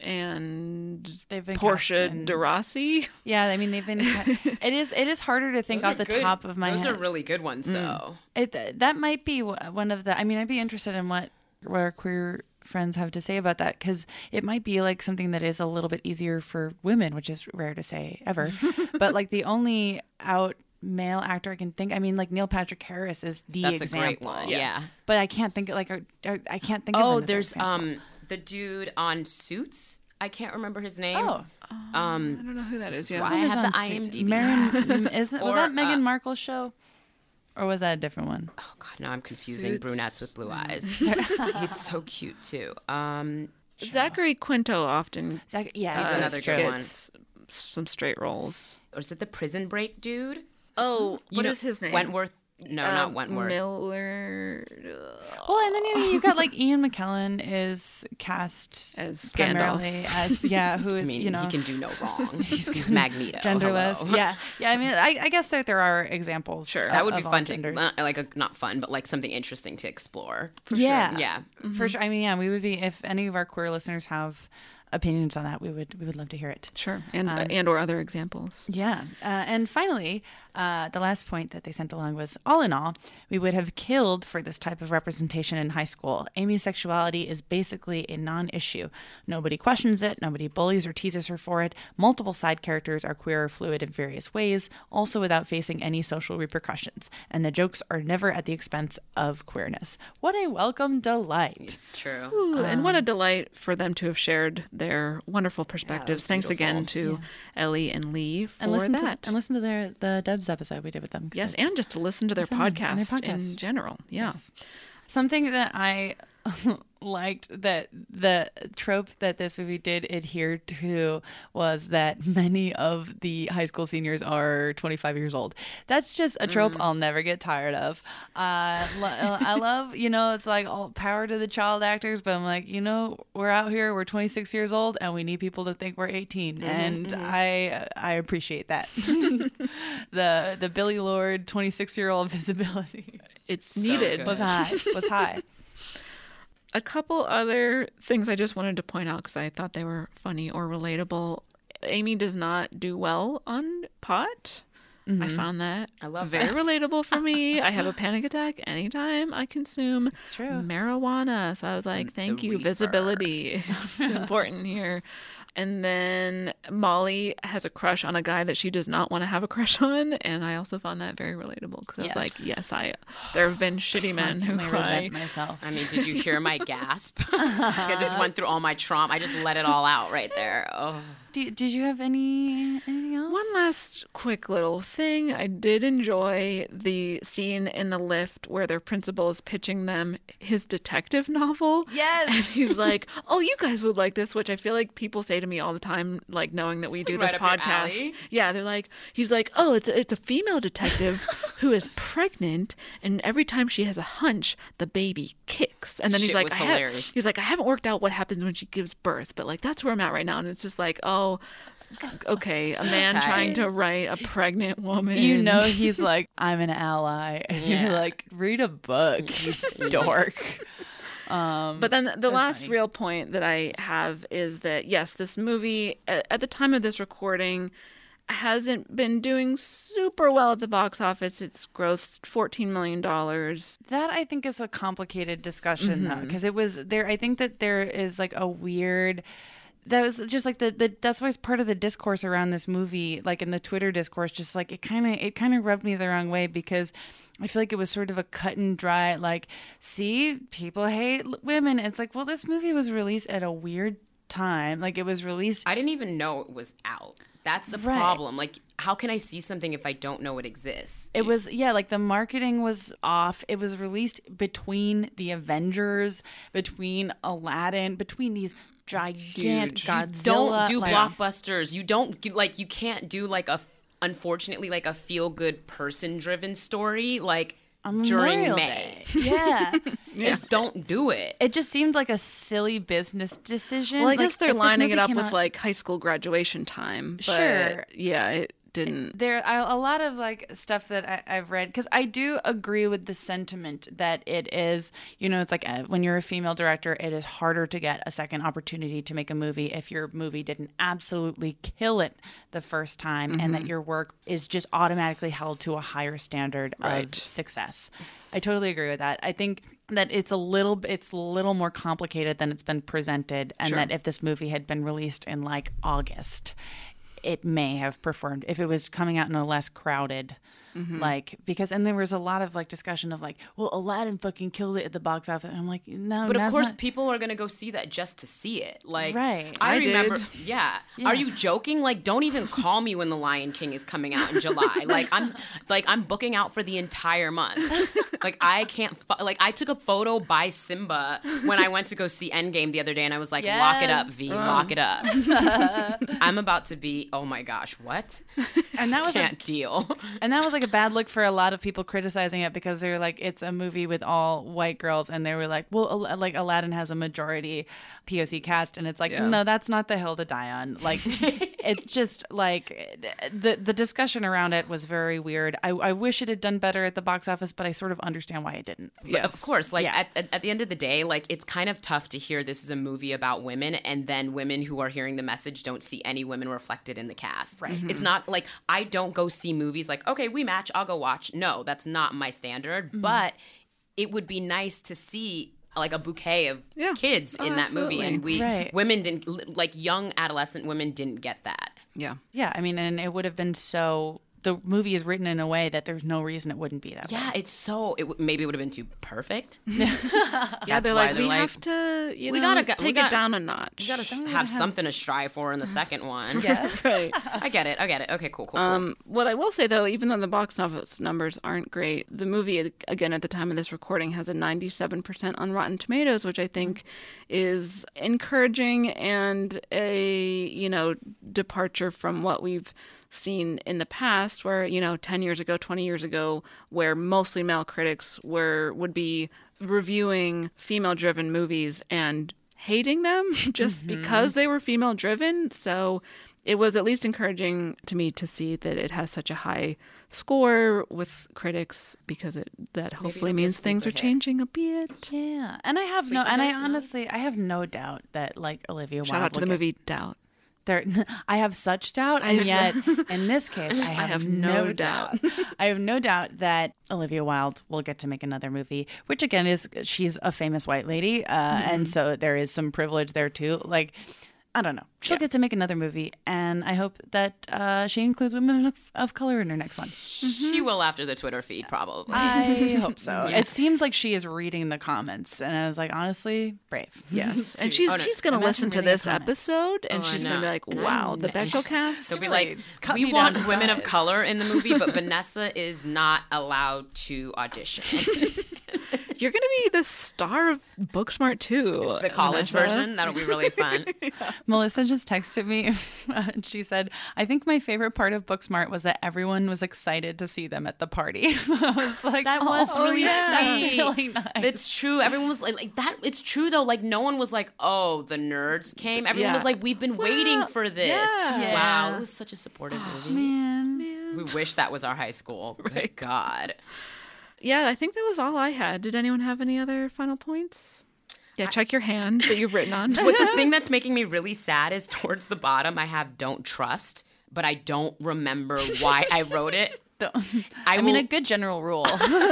and They've been Portia cast in- de Rossi. yeah, I mean they've been. it is it is harder to think Those off are the good- top of my Those head. are really good ones, though. It that might be w- one of the. I mean, I'd be interested in what what our queer friends have to say about that because it might be like something that is a little bit easier for women, which is rare to say ever. But like the only out male actor I can think. I mean, like Neil Patrick Harris is the That's example. a great one. Yeah. But I can't think like or, or I can't think. of Oh, another there's example. um the dude on Suits. I can't remember his name. Oh. Um, I don't know who that is. Yeah. why I Who was have the on Suits? IMDb. Marin, is that, was Or, that Meghan uh, Markle's show? Or was that a different one? Oh God, now I'm confusing Suits. brunettes with blue eyes. He's so cute too. Um, Zachary Quinto often Zach- yeah, He's uh, another good one. gets some straight roles. Or is it the Prison Break dude? Oh, You what know, is his name? Wentworth. No, Uh, not Wentworth. Miller. Well, and then you know, you've got like Ian McKellen is cast as primarily Gandalf. as yeah, who is I mean, you know he can do no wrong. He's, he's Magneto. genderless. Hello. Yeah, yeah. I mean, I, I guess that there are examples. Sure, of- that would be of all fun to genders. uh, like a, not fun, but like something interesting to explore. For yeah, sure. yeah, for sure. I mean, yeah, we would be if any of our queer listeners have opinions on that, we would we would love to hear it. Sure, and Um, and or other examples. Yeah. Uh, and finally, uh, the last point that they sent along was, all in all, we would have killed for this type of representation in high school. Amy's sexuality is basically a non-issue. Nobody questions it. Nobody bullies or teases her for it. Multiple side characters are queer or fluid in various ways, also without facing any social repercussions. And the jokes are never at the expense of queerness. What a welcome delight. it's true. Ooh, and what a delight for them to have shared their wonderful perspectives. was Thanks beautiful. again to Ellie and Lee for And listen that. to and listen to their the Debs episode we did with them. 'cause yes, it's- and just to listen to their Them and their podcast, in podcasts. general. Yeah. Yes. Something that I liked that the trope that this movie did adhere to was that many of the high school seniors are twenty-five years old. That's just a trope I'll never get tired of. Uh, lo- I love, you know, it's like all power to the child actors, but I'm like, you know, we're out here, we're twenty-six years old, and we need people to think we're eighteen, and I I appreciate that. the the Billy Lord twenty-six year old visibility. It's So needed. good. was high. Was high. A couple other things I just wanted to point out because I thought they were funny or relatable. Amy does not do well on pot. I found that I love very that. relatable for me. I have a panic attack anytime I consume true. marijuana. So I was like, thank the you. reefer. Visibility is important here. And then Molly has a crush on a guy that she does not want to have a crush on. And I also found that very relatable because I was Yes. like, yes, I. there have been shitty men who Constantly cry. resent myself. I mean, did you hear my gasp? I just went through all my trauma. I just let it all out right there. Oh. Did, did you have any anything else? One last quick little thing. I did enjoy the scene in the lift where their principal is pitching them his detective novel. Yes. And he's like, oh, you guys would like this, which I feel like people say to me all the time, like knowing that we It's do like this right up your podcast. alley. Yeah, they're like, he's like, oh, it's a, it's a female detective who is pregnant, and every time she has a hunch, the baby kicks. And then he's Shit like, was I ha- hilarious. he's like, I haven't worked out what happens when she gives birth, but like that's where I'm at right now. And it's just like, oh, okay, a man That's trying right. to write a pregnant woman. You know he's like, I'm an ally. And Yeah. you're like, read a book, you dork. Um, But then the That's last funny. real point that I have is that, yes, this movie, at, at the time of this recording, hasn't been doing super well at the box office. It's grossed fourteen million dollars. that I think is a complicated discussion though, because it was there. I think that there is like a weird. That was just like the, the that's why it's part of the discourse around this movie, like in the Twitter discourse, just like it kind of it kind of rubbed me the wrong way because I feel like it was sort of a cut and dry, like, see, people hate l- women. It's like, well, this movie was released at a weird time. Like it was released. I didn't even know it was out. That's the Right. problem. Like, how can I see something if I don't know it exists? It was, yeah, like the marketing was off. It was released between the Avengers, between Aladdin, between these gigantic Godzilla. Don't do like, blockbusters. You don't like. You can't do like a. Unfortunately, like a feel-good person-driven story, like on during Memorial May. Day. Yeah. Just don't do it. It just seemed like a silly business decision. Well, I Like, guess they're if this lining it movie up came with out- like high school graduation time. But Sure. yeah, it didn't. There are a lot of like stuff that I, I've read because I do agree with the sentiment that it is, you know, it's like uh, when you're a female director, it is harder to get a second opportunity to make a movie if your movie didn't absolutely kill it the first time and that your work is just automatically held to a higher standard Right. of success. I totally agree with that. I think that it's a little it's a little more complicated than it's been presented, and Sure. that if this movie had been released in like August, it may have performed if it was coming out in a less crowded Mm-hmm. Like, because, and there was a lot of like discussion of like, well, Aladdin fucking killed it at the box office. And I'm like, no, but of that's course, not... people are gonna go see that just to see it. Like, right? I, I remember. did. Yeah. Yeah. Are you joking? Like, don't even call me when The Lion King is coming out in July. Like, I'm like I'm booking out for the entire month. Like, I can't. Fu- like, I took a photo by Simba when I went to go see Endgame the other day, and I was like, Yes. lock it up, V, Um. lock it up. I'm about to be. Oh my gosh, what? And that was Can't a, deal. and that was like a bad look for a lot of people criticizing it because they're like, it's a movie with all white girls, and they were like, well, Al- like Aladdin has a majority P O C cast, and it's like, Yeah. no, that's not the hill to die on. Like, it's just like the the discussion around it was very weird. I, I wish it had done better at the box office, but I sort of understand why it didn't. But of course, like Yeah. at, at, at the end of the day, like it's kind of tough to hear this is a movie about women, and then women who are hearing the message don't see any women reflected in the cast. Right. It's not like I don't go see movies like, okay, we match, I'll go watch. No, that's not my standard. Mm-hmm. But it would be nice to see like a bouquet of Yeah. kids Oh, in that movie, and we Right. women didn't, like young adolescent women didn't get that. Yeah. Yeah, I mean, and it would have been so. The movie is written in a way that there's no reason it wouldn't be that way. Yeah, it's so it w- maybe it would have been too perfect. Yeah, That's they're why like, they're we like, have to, you we know, gotta go- we take gotta- it down a notch. You gotta s- have something to strive for in the second one. Yeah. Right. I get it. I get it. Okay, cool, cool, cool. Um, what I will say, though, even though the box office numbers aren't great, the movie, again, at the time of this recording, has a ninety-seven percent on Rotten Tomatoes, which I think is encouraging and a, you know, departure from what we've seen in the past where, you know, ten years ago, twenty years ago, where mostly male critics were would be reviewing female-driven movies and hating them just Mm-hmm. because they were female-driven. So it was at least encouraging to me to see that it has such a high score with critics because it that hopefully it'll be a means things are sleeper hit. changing a bit. Yeah, and I have no, Sleeper and I hit, no? honestly, I have no doubt that like Olivia Shout Wilde out to will the get- movie Doubt. There, I have such doubt, and yet in this case, I have, have no, no doubt. doubt. I have no doubt that Olivia Wilde will get to make another movie, which again is she's a famous white lady, uh, Mm-hmm. and so there is some privilege there too. Like, I don't know, she'll Yeah. get to make another movie, and I hope that uh, she includes women of, of color in her next one. She will after the Twitter feed, probably. I hope so. Yeah. It seems like she is reading the comments, and I was like, honestly, brave. Yes, and she's Oh, no. she's gonna Imagine listen to reading a this comment. episode, and Oh, I she's gonna know. be like, And "Wow, I'm the mad. Bechdel cast." They'll be like, cut we me want down to women of size." color in the movie, but Vanessa is not allowed to audition. You're gonna be the star of Booksmart too. The college Vanessa. version, that'll be really fun. Melissa just texted me. and She said, I think my favorite part of Booksmart was that everyone was excited to see them at the party. I was like, That was oh, really yeah, that's sweet. really nice. It's true. Everyone was like, like that. It's true though. Like no one was like, "Oh, the nerds came." Everyone Yeah. was like, "We've been waiting for this." yeah. Wow, Yeah. it was such a supportive movie. Man. We wish that was our high school. Good God. Yeah, I think that was all I had. Did anyone have any other final points? Yeah, check your hand that you've written on. But the thing that's making me really sad is towards the bottom, I have "don't trust," but I don't remember why I wrote it. I, I mean, will- a good general rule.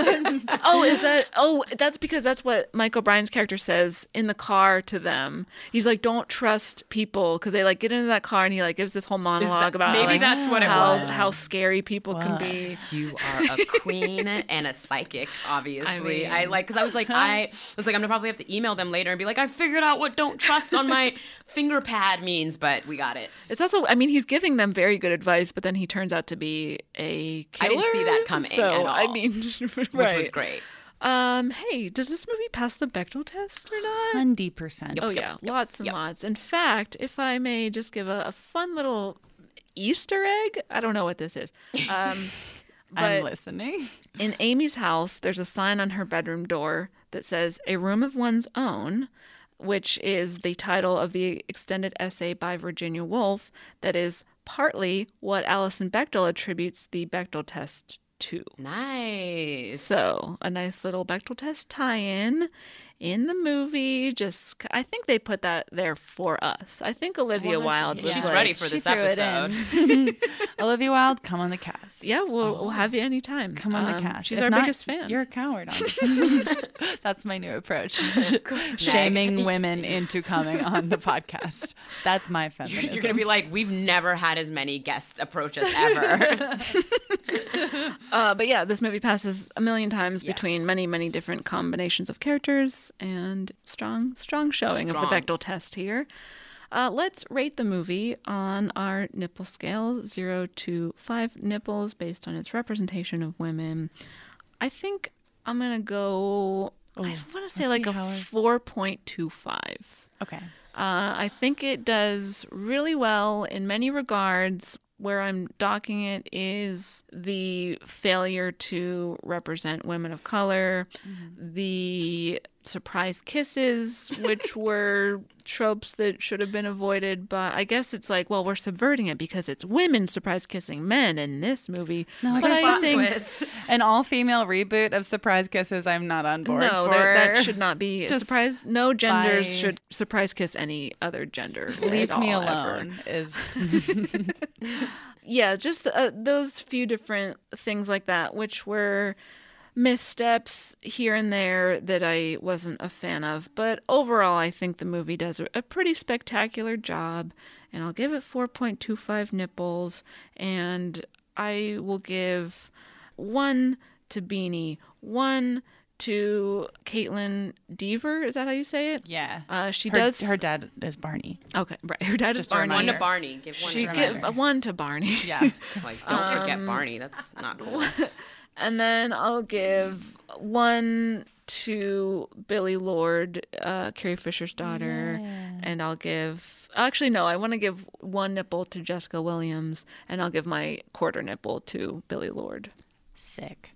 Oh, is that? Oh, that's because that's what Mike O'Brien's character says in the car to them. He's like, "Don't trust people," because they like get into that car and he like gives this whole monologue about maybe like, that's what it how, was. how scary people can be. You are a queen and a psychic, obviously. I I, mean- like because I was like, I was like, I'm gonna probably have to email them later and be like, I figured out what "don't trust" on my finger pad means, but we got it. It's also, I mean, he's giving them very good advice, but then he turns out to be a killer. I didn't see that coming So, at all. I mean, Which right. was great. Um, hey, does this movie pass the Bechdel test or not? one hundred percent. Oh, yeah. Lots and yep. lots. In fact, if I may just give a, a fun little Easter egg, I don't know what this is. Um, I'm but listening. in Amy's house, there's a sign on her bedroom door that says "A Room of One's Own," which is the title of the extended essay by Virginia Woolf that is partly what Alison Bechdel attributes the Bechdel test to. Nice. So, a nice little Bechdel test tie-in. in the movie. Just, I think they put that there for us. I think Olivia Wilde was She's like, ready for this episode. Olivia Wilde, come on the cast. Yeah, we'll, we'll have you anytime. Come on Um, the cast. She's If our not, biggest fan. You're a coward, honestly. That's my new approach. Shaming women into coming on the podcast. That's my feminism. You're going to be like, we've never had as many guests approach us ever. uh, but yeah, this movie passes a million times Yes. between many, many different combinations of characters and strong, strong showing Strong. of the Bechdel test here. Uh, let's rate the movie on our nipple scale, zero to five nipples based on its representation of women. I think I'm going to go, I want to say like a four point two five. Okay. Uh, I think it does really well in many regards. Where I'm docking it is the failure to represent women of color, mm-hmm. the surprise kisses, which were tropes that should have been avoided. But I guess it's like, well, we're subverting it because it's women surprise kissing men in this movie. No, but I think twist. An all-female reboot of surprise kisses, I'm not on board no, for. there, that should not be a Just surprise. No genders by- should surprise kiss any other gender. Leave at me all, alone ever. is... Yeah, just uh, those few different things like that, which were missteps here and there that I wasn't a fan of. But overall, I think the movie does a, a pretty spectacular job, and I'll give it four point two five nipples, and I will give one to Beanie, one to Caitlin Dever. Is that how you say it? Yeah. Uh, she her, does. Her dad is Barney. Okay, right. Her dad Just is a Barney. One to reminder. Barney. Give one She to give Barney. uh, one to Barney. Yeah. It's like, don't forget Um, Barney. That's not cool. And then I'll give one to Billy Lord, uh, Carrie Fisher's daughter, and I'll give. Actually, no, I want to give one nipple to Jessica Williams, and I'll give my quarter nipple to Billy Lord. Sick.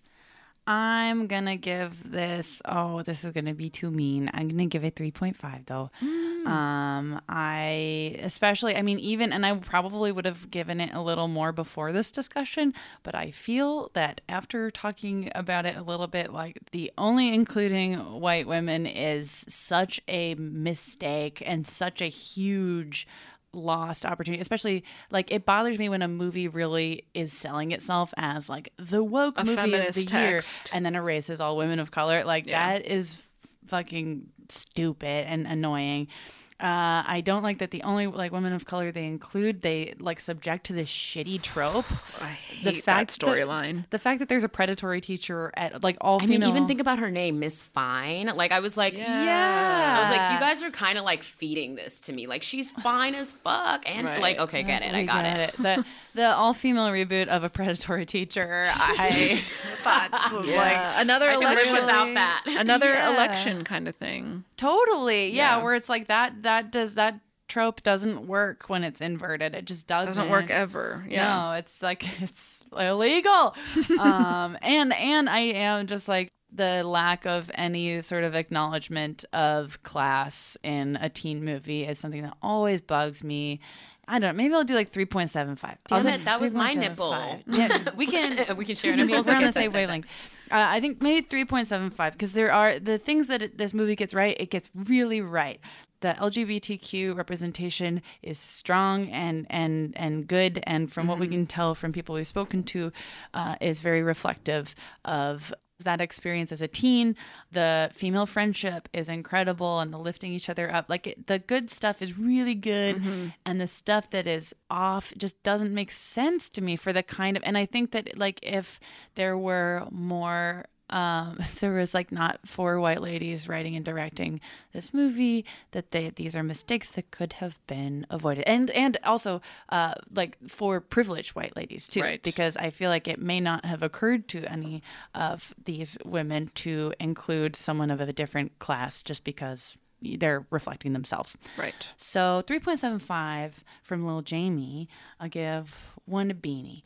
I'm going to give this, oh, this is going to be too mean. I'm going to give it three point five, though. Mm. Um, I, especially, I mean, even, and I probably would have given it a little more before this discussion, but I feel that after talking about it a little bit, like, the only including white women is such a mistake and such a huge lost opportunity, especially like it bothers me when a movie really is selling itself as like the woke A movie of the feminist year text. and then erases all women of color. Like Yeah. that is fucking stupid and annoying. Uh, I don't like that the only like women of color they include they like subject to this shitty trope. I hate the fact that storyline. The fact that there's a predatory teacher at like all I female. mean, even think about her name, Miss Fine. Like, I was like, Yeah. I was like, you guys are kind of like feeding this to me. Like, she's fine as fuck. And Right. like, okay, get it. I We got get it. The the all female reboot of a predatory teacher. I thought was Yeah, like another I can live election without that. Another Yeah. election kind of thing. totally yeah, Yeah. where it's like that that does that trope doesn't work when it's inverted. It just doesn't Doesn't work ever. Yeah. No, it's like it's illegal. um, and and I am just like the lack of any sort of acknowledgement of class in a teen movie is something that always bugs me. I don't know. Maybe I'll do like three point seven five. Damn it, that was my nipple. Yeah, we can we can share We're nipples. on Okay, the same wavelength. Uh, I think maybe three point seven five because there are the things that it, this movie gets right. It gets really right. The L G B T Q representation is strong and and and good, and from what we can tell from people we've spoken to, uh, is very reflective of that experience as a teen. The female friendship is incredible, and the lifting each other up. Like it, the good stuff is really good, Mm-hmm. and the stuff that is off just doesn't make sense to me for the kind of. And I think that like if there were more. Um, if there was like not four white ladies writing and directing this movie, that they these are mistakes that could have been avoided, and and also uh, like for privileged white ladies too, Right. because I feel like it may not have occurred to any of these women to include someone of a different class just because they're reflecting themselves. Right. So three point seven five from Lil Jamie. I'll give one to Beanie.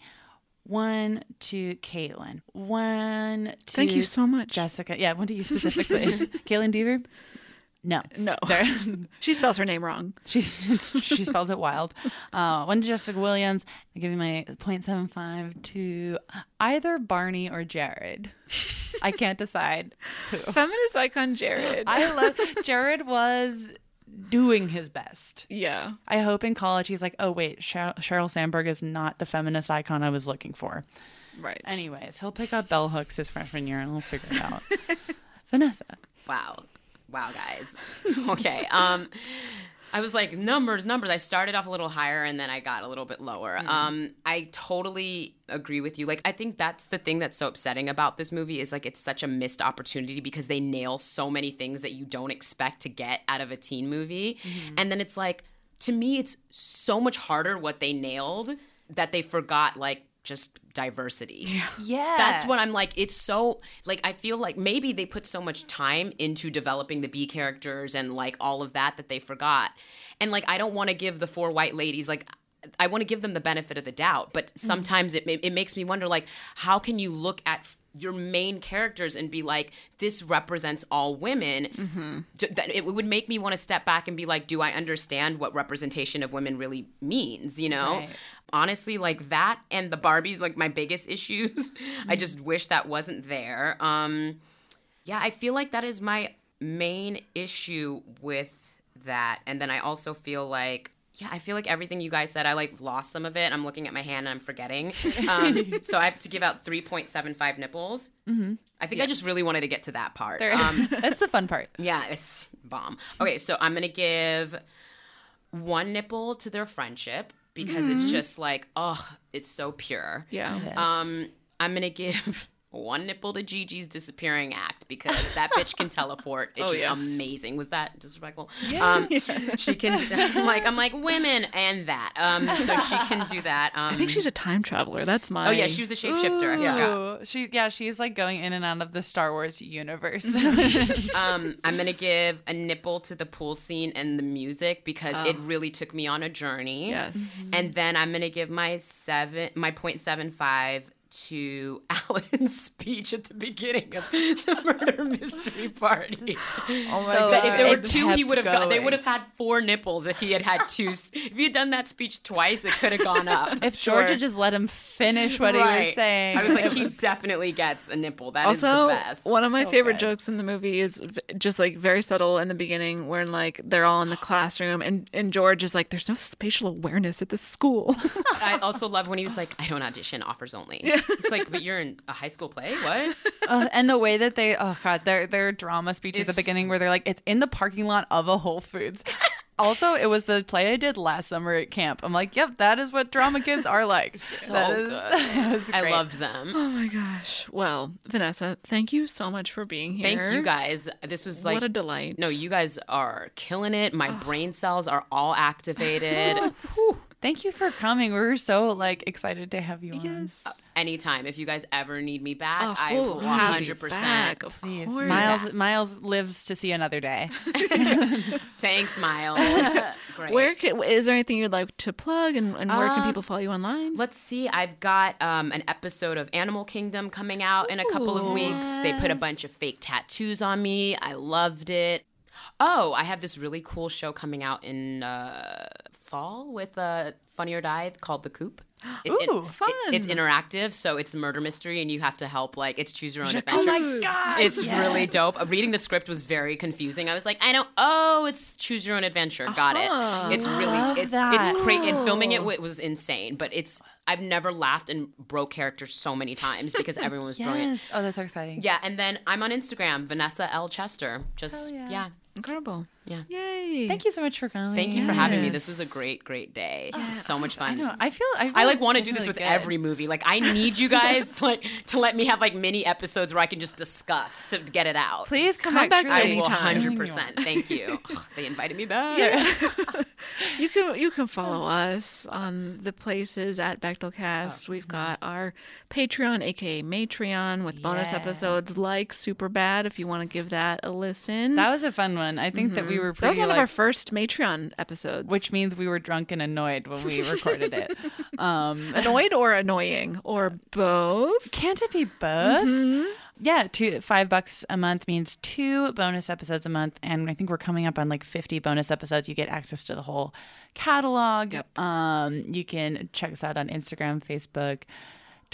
One to Caitlin. One to Thank you so much. Jessica. Yeah, one to you specifically. Caitlin Dever? No. No. There- She spells her name wrong. she, she spells it wild. Uh, one to Jessica Williams. I give you my point seven five to either Barney or Jared. I can't decide who. Feminist icon Jared. I love Jared was doing his best. Yeah. I hope in college he's like, oh wait, Sheryl, Sheryl Sandberg is not the feminist icon I was looking for. Right. Anyways, he'll pick up bell hooks his freshman year and we'll figure it out. Vanessa. Wow. Wow, guys. Okay. Um, I was like, numbers, numbers. I started off a little higher and then I got a little bit lower. Mm. Um, I totally agree with you. Like, I think that's the thing that's so upsetting about this movie is like it's such a missed opportunity because they nail so many things that you don't expect to get out of a teen movie. Mm-hmm. And then it's like, to me, it's so much harder what they nailed that they forgot, like, just diversity. Yeah. yeah. That's what I'm like. It's so, like, I feel like maybe they put so much time into developing the B characters and, like, all of that that they forgot. And, like, I don't want to give the four white ladies, like, I want to give them the benefit of the doubt. But sometimes mm. it, it makes me wonder, like, how can you look at your main characters and be like, this represents all women? Mm-hmm. That it would make me want to step back and be like, do I understand what representation of women really means, you know? Right. Honestly, like that and the Barbies, like my biggest issues. Mm-hmm. I just wish that wasn't there. Um, yeah, I feel like that is my main issue with that. And then I also feel like, yeah, I feel like everything you guys said, I like lost some of it. I'm looking at my hand and I'm forgetting. Um, so I have to give out three point seven five nipples. Mm-hmm. I think yeah. I just really wanted to get to that part. Um, That's the fun part. Yeah, it's bomb. Okay, so I'm going to give one nipple to their friendship because mm-hmm. it's just like, oh, it's so pure. Yeah. Yes. Um, I'm going to give one nipple to Gigi's disappearing act because that bitch can teleport. It's oh, just yes. amazing. Was that disrespectful? Yeah. Um, she can. I'm like I'm like women and that. Um, so she can do that. Um, I think she's a time traveler. That's my. Oh yeah, she was the shapeshifter. I forgot. She yeah, she's like going in and out of the Star Wars universe. um, I'm gonna give a nipple to the pool scene and the music because oh. it really took me on a journey. Yes. Mm-hmm. And then I'm gonna give my seven, my point seven five. to Alan's speech at the beginning of the murder mystery party. Oh my so god! If there were two, he would have got. They would have had four nipples if he had had two. If he had done that speech twice, it could have gone up. If Georgia sure. just let him finish what right. he was saying, I was like, he was... definitely gets a nipple. That also, is the best. One of my so favorite good. jokes in the movie is just like very subtle in the beginning, where like they're all in the classroom, and and George is like, "There's no spatial awareness at this school." I also love when he was like, "I don't audition, offers only." Yeah. It's like, but you're in a high school play? What? Uh, and the way that they, oh God, their their drama speech it's... at the beginning where they're like, it's in the parking lot of a Whole Foods. Also, it was the play I did last summer at camp. I'm like, yep, that is what drama kids are like. So that is, good. That was I loved them. Oh my gosh. Well, Vanessa, thank you so much for being here. Thank you guys. This was like... What a delight. No, you guys are killing it. My oh. brain cells are all activated. Thank you for coming. We were so like excited to have you on. Yes. Uh, anytime. If you guys ever need me back, oh, I will one hundred percent. Please. Miles Miles lives to see another day. Thanks, Miles. Great. Where can, is there anything you'd like to plug, and, and where uh, can people follow you online? Let's see. I've got um, an episode of Animal Kingdom coming out in a couple of weeks. Yes. They put a bunch of fake tattoos on me. I loved it. Oh, I have this really cool show coming out in uh, fall with uh, Funny or Die called The Coop. It's Ooh, in, fun. It, it's interactive, so it's a murder mystery, and you have to help, like, it's choose your own Jacques. adventure. Oh my God! It's yes. really dope. Reading the script was very confusing. I was like, I don't, oh, it's choose your own adventure. Got uh-huh. it. It's really, Love it's, that. it's crazy. And filming it w- was insane, but it's, I've never laughed and broke characters so many times because everyone was yes. brilliant. Oh, that's so exciting. Yeah, and then I'm on Instagram, Vanessa L. Chester. Just, yeah. yeah. Incredible. Yeah. Yay. Thank you so much for coming. Thank you yes. for having me. This was a great, great day. Yeah. So much fun. I know. I feel I, feel I like want to do really this with good. every movie. Like I need you guys to, like to let me have like mini episodes where I can just discuss to get it out. Please come, come back, back I will anytime. one hundred percent. Thank you. Ugh, they invited me back. Yeah. you can you can follow us on the places at Bechdelcast. Oh, We've got our Patreon, aka Matreon, with bonus yeah. episodes like Superbad. If you want to give that a listen, that was a fun one. I think mm-hmm. that we were pretty. That was one like, of our first Matreon episodes, which means we were drunk and annoyed when we recorded it. Um, annoyed or annoying or both? Can't it be both? Mm-hmm. Yeah, two five bucks a month means two bonus episodes a month, and I think we're coming up on like fifty bonus episodes. You get access to the whole catalog. Yep. Um, you can check us out on Instagram, Facebook,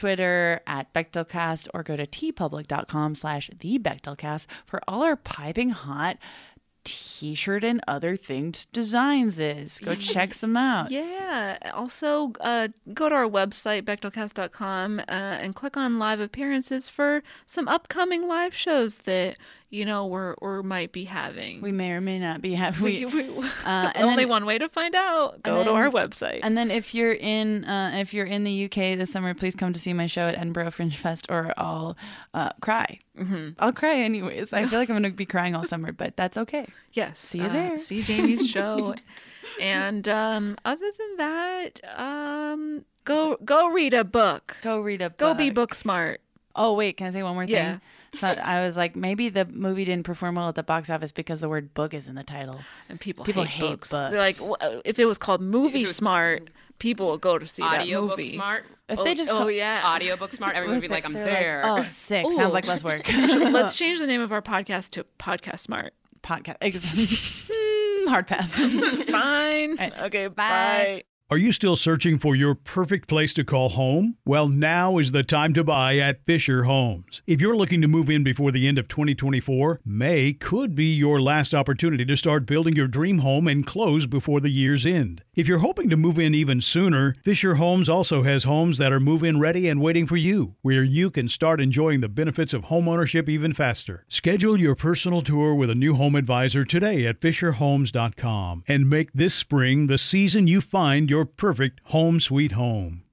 Twitter at Bechtelcast, or go to tpublic.com slash the Bechtelcast for all our piping hot t-shirt and other things designs is. Go check some out. Yeah. Also, uh, go to our website, Bechtelcast dot com, uh, and click on live appearances for some upcoming live shows that, you know, we're or might be having. We may or may not be having. We, we, uh, and only then, one way to find out. Go then, to our website. And then if you're in uh, if you're in the U K this summer, please come to see my show at Edinburgh Fringe Fest, or I'll uh, cry. Mm-hmm. I'll cry anyways. I feel like I'm going to be crying all summer, but that's okay. Yes. See you uh, there. See Jamie's show. And um, other than that, um, go go read a book. Go read a book. Go be book smart. Oh, wait. Can I say one more thing? Yeah. So I was like, maybe the movie didn't perform well at the box office because the word book is in the title. And people, people hate, hate books. books. They're like, well, if it was called Movie was Smart, people will go to see that movie. Audiobook Smart. If oh, they just oh call, yeah, Audiobook Smart, everyone would be like, I'm They're there. Like, oh, sick. Ooh. Sounds like less work. Let's change the name of our podcast to Podcast Smart. Podcast. mm, hard pass. Fine. Right. Okay, bye. Bye. Are you still searching for your perfect place to call home? Well, now is the time to buy at Fisher Homes. If you're looking to move in before the end of twenty twenty-four, May could be your last opportunity to start building your dream home and close before the year's end. If you're hoping to move in even sooner, Fisher Homes also has homes that are move-in ready and waiting for you, where you can start enjoying the benefits of homeownership even faster. Schedule your personal tour with a new home advisor today at fisher homes dot com and make this spring the season you find your perfect home sweet home.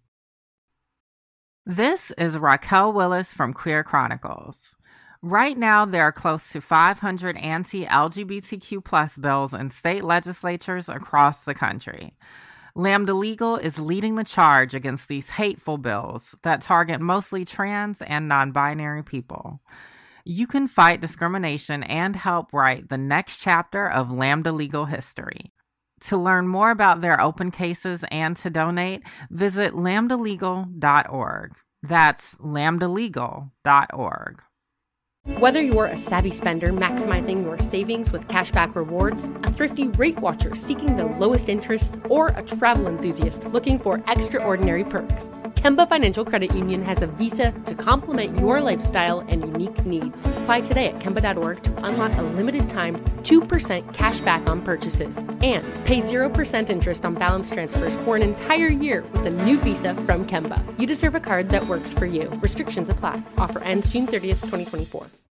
This is Raquel Willis from Queer Chronicles. Right now, there are close to five hundred anti-L G B T Q plus bills in state legislatures across the country. Lambda Legal is leading the charge against these hateful bills that target mostly trans and non-binary people. You can fight discrimination and help write the next chapter of Lambda Legal history. To learn more about their open cases and to donate, visit lambda legal dot org. That's lambda legal dot org. Whether you're a savvy spender maximizing your savings with cashback rewards, a thrifty rate watcher seeking the lowest interest, or a travel enthusiast looking for extraordinary perks, Kemba Financial Credit Union has a visa to complement your lifestyle and unique needs. Apply today at kemba dot org to unlock a limited-time two percent cash back on purchases and pay zero percent interest on balance transfers for an entire year with a new visa from Kemba. You deserve a card that works for you. Restrictions apply. Offer ends June thirtieth, twenty twenty-four.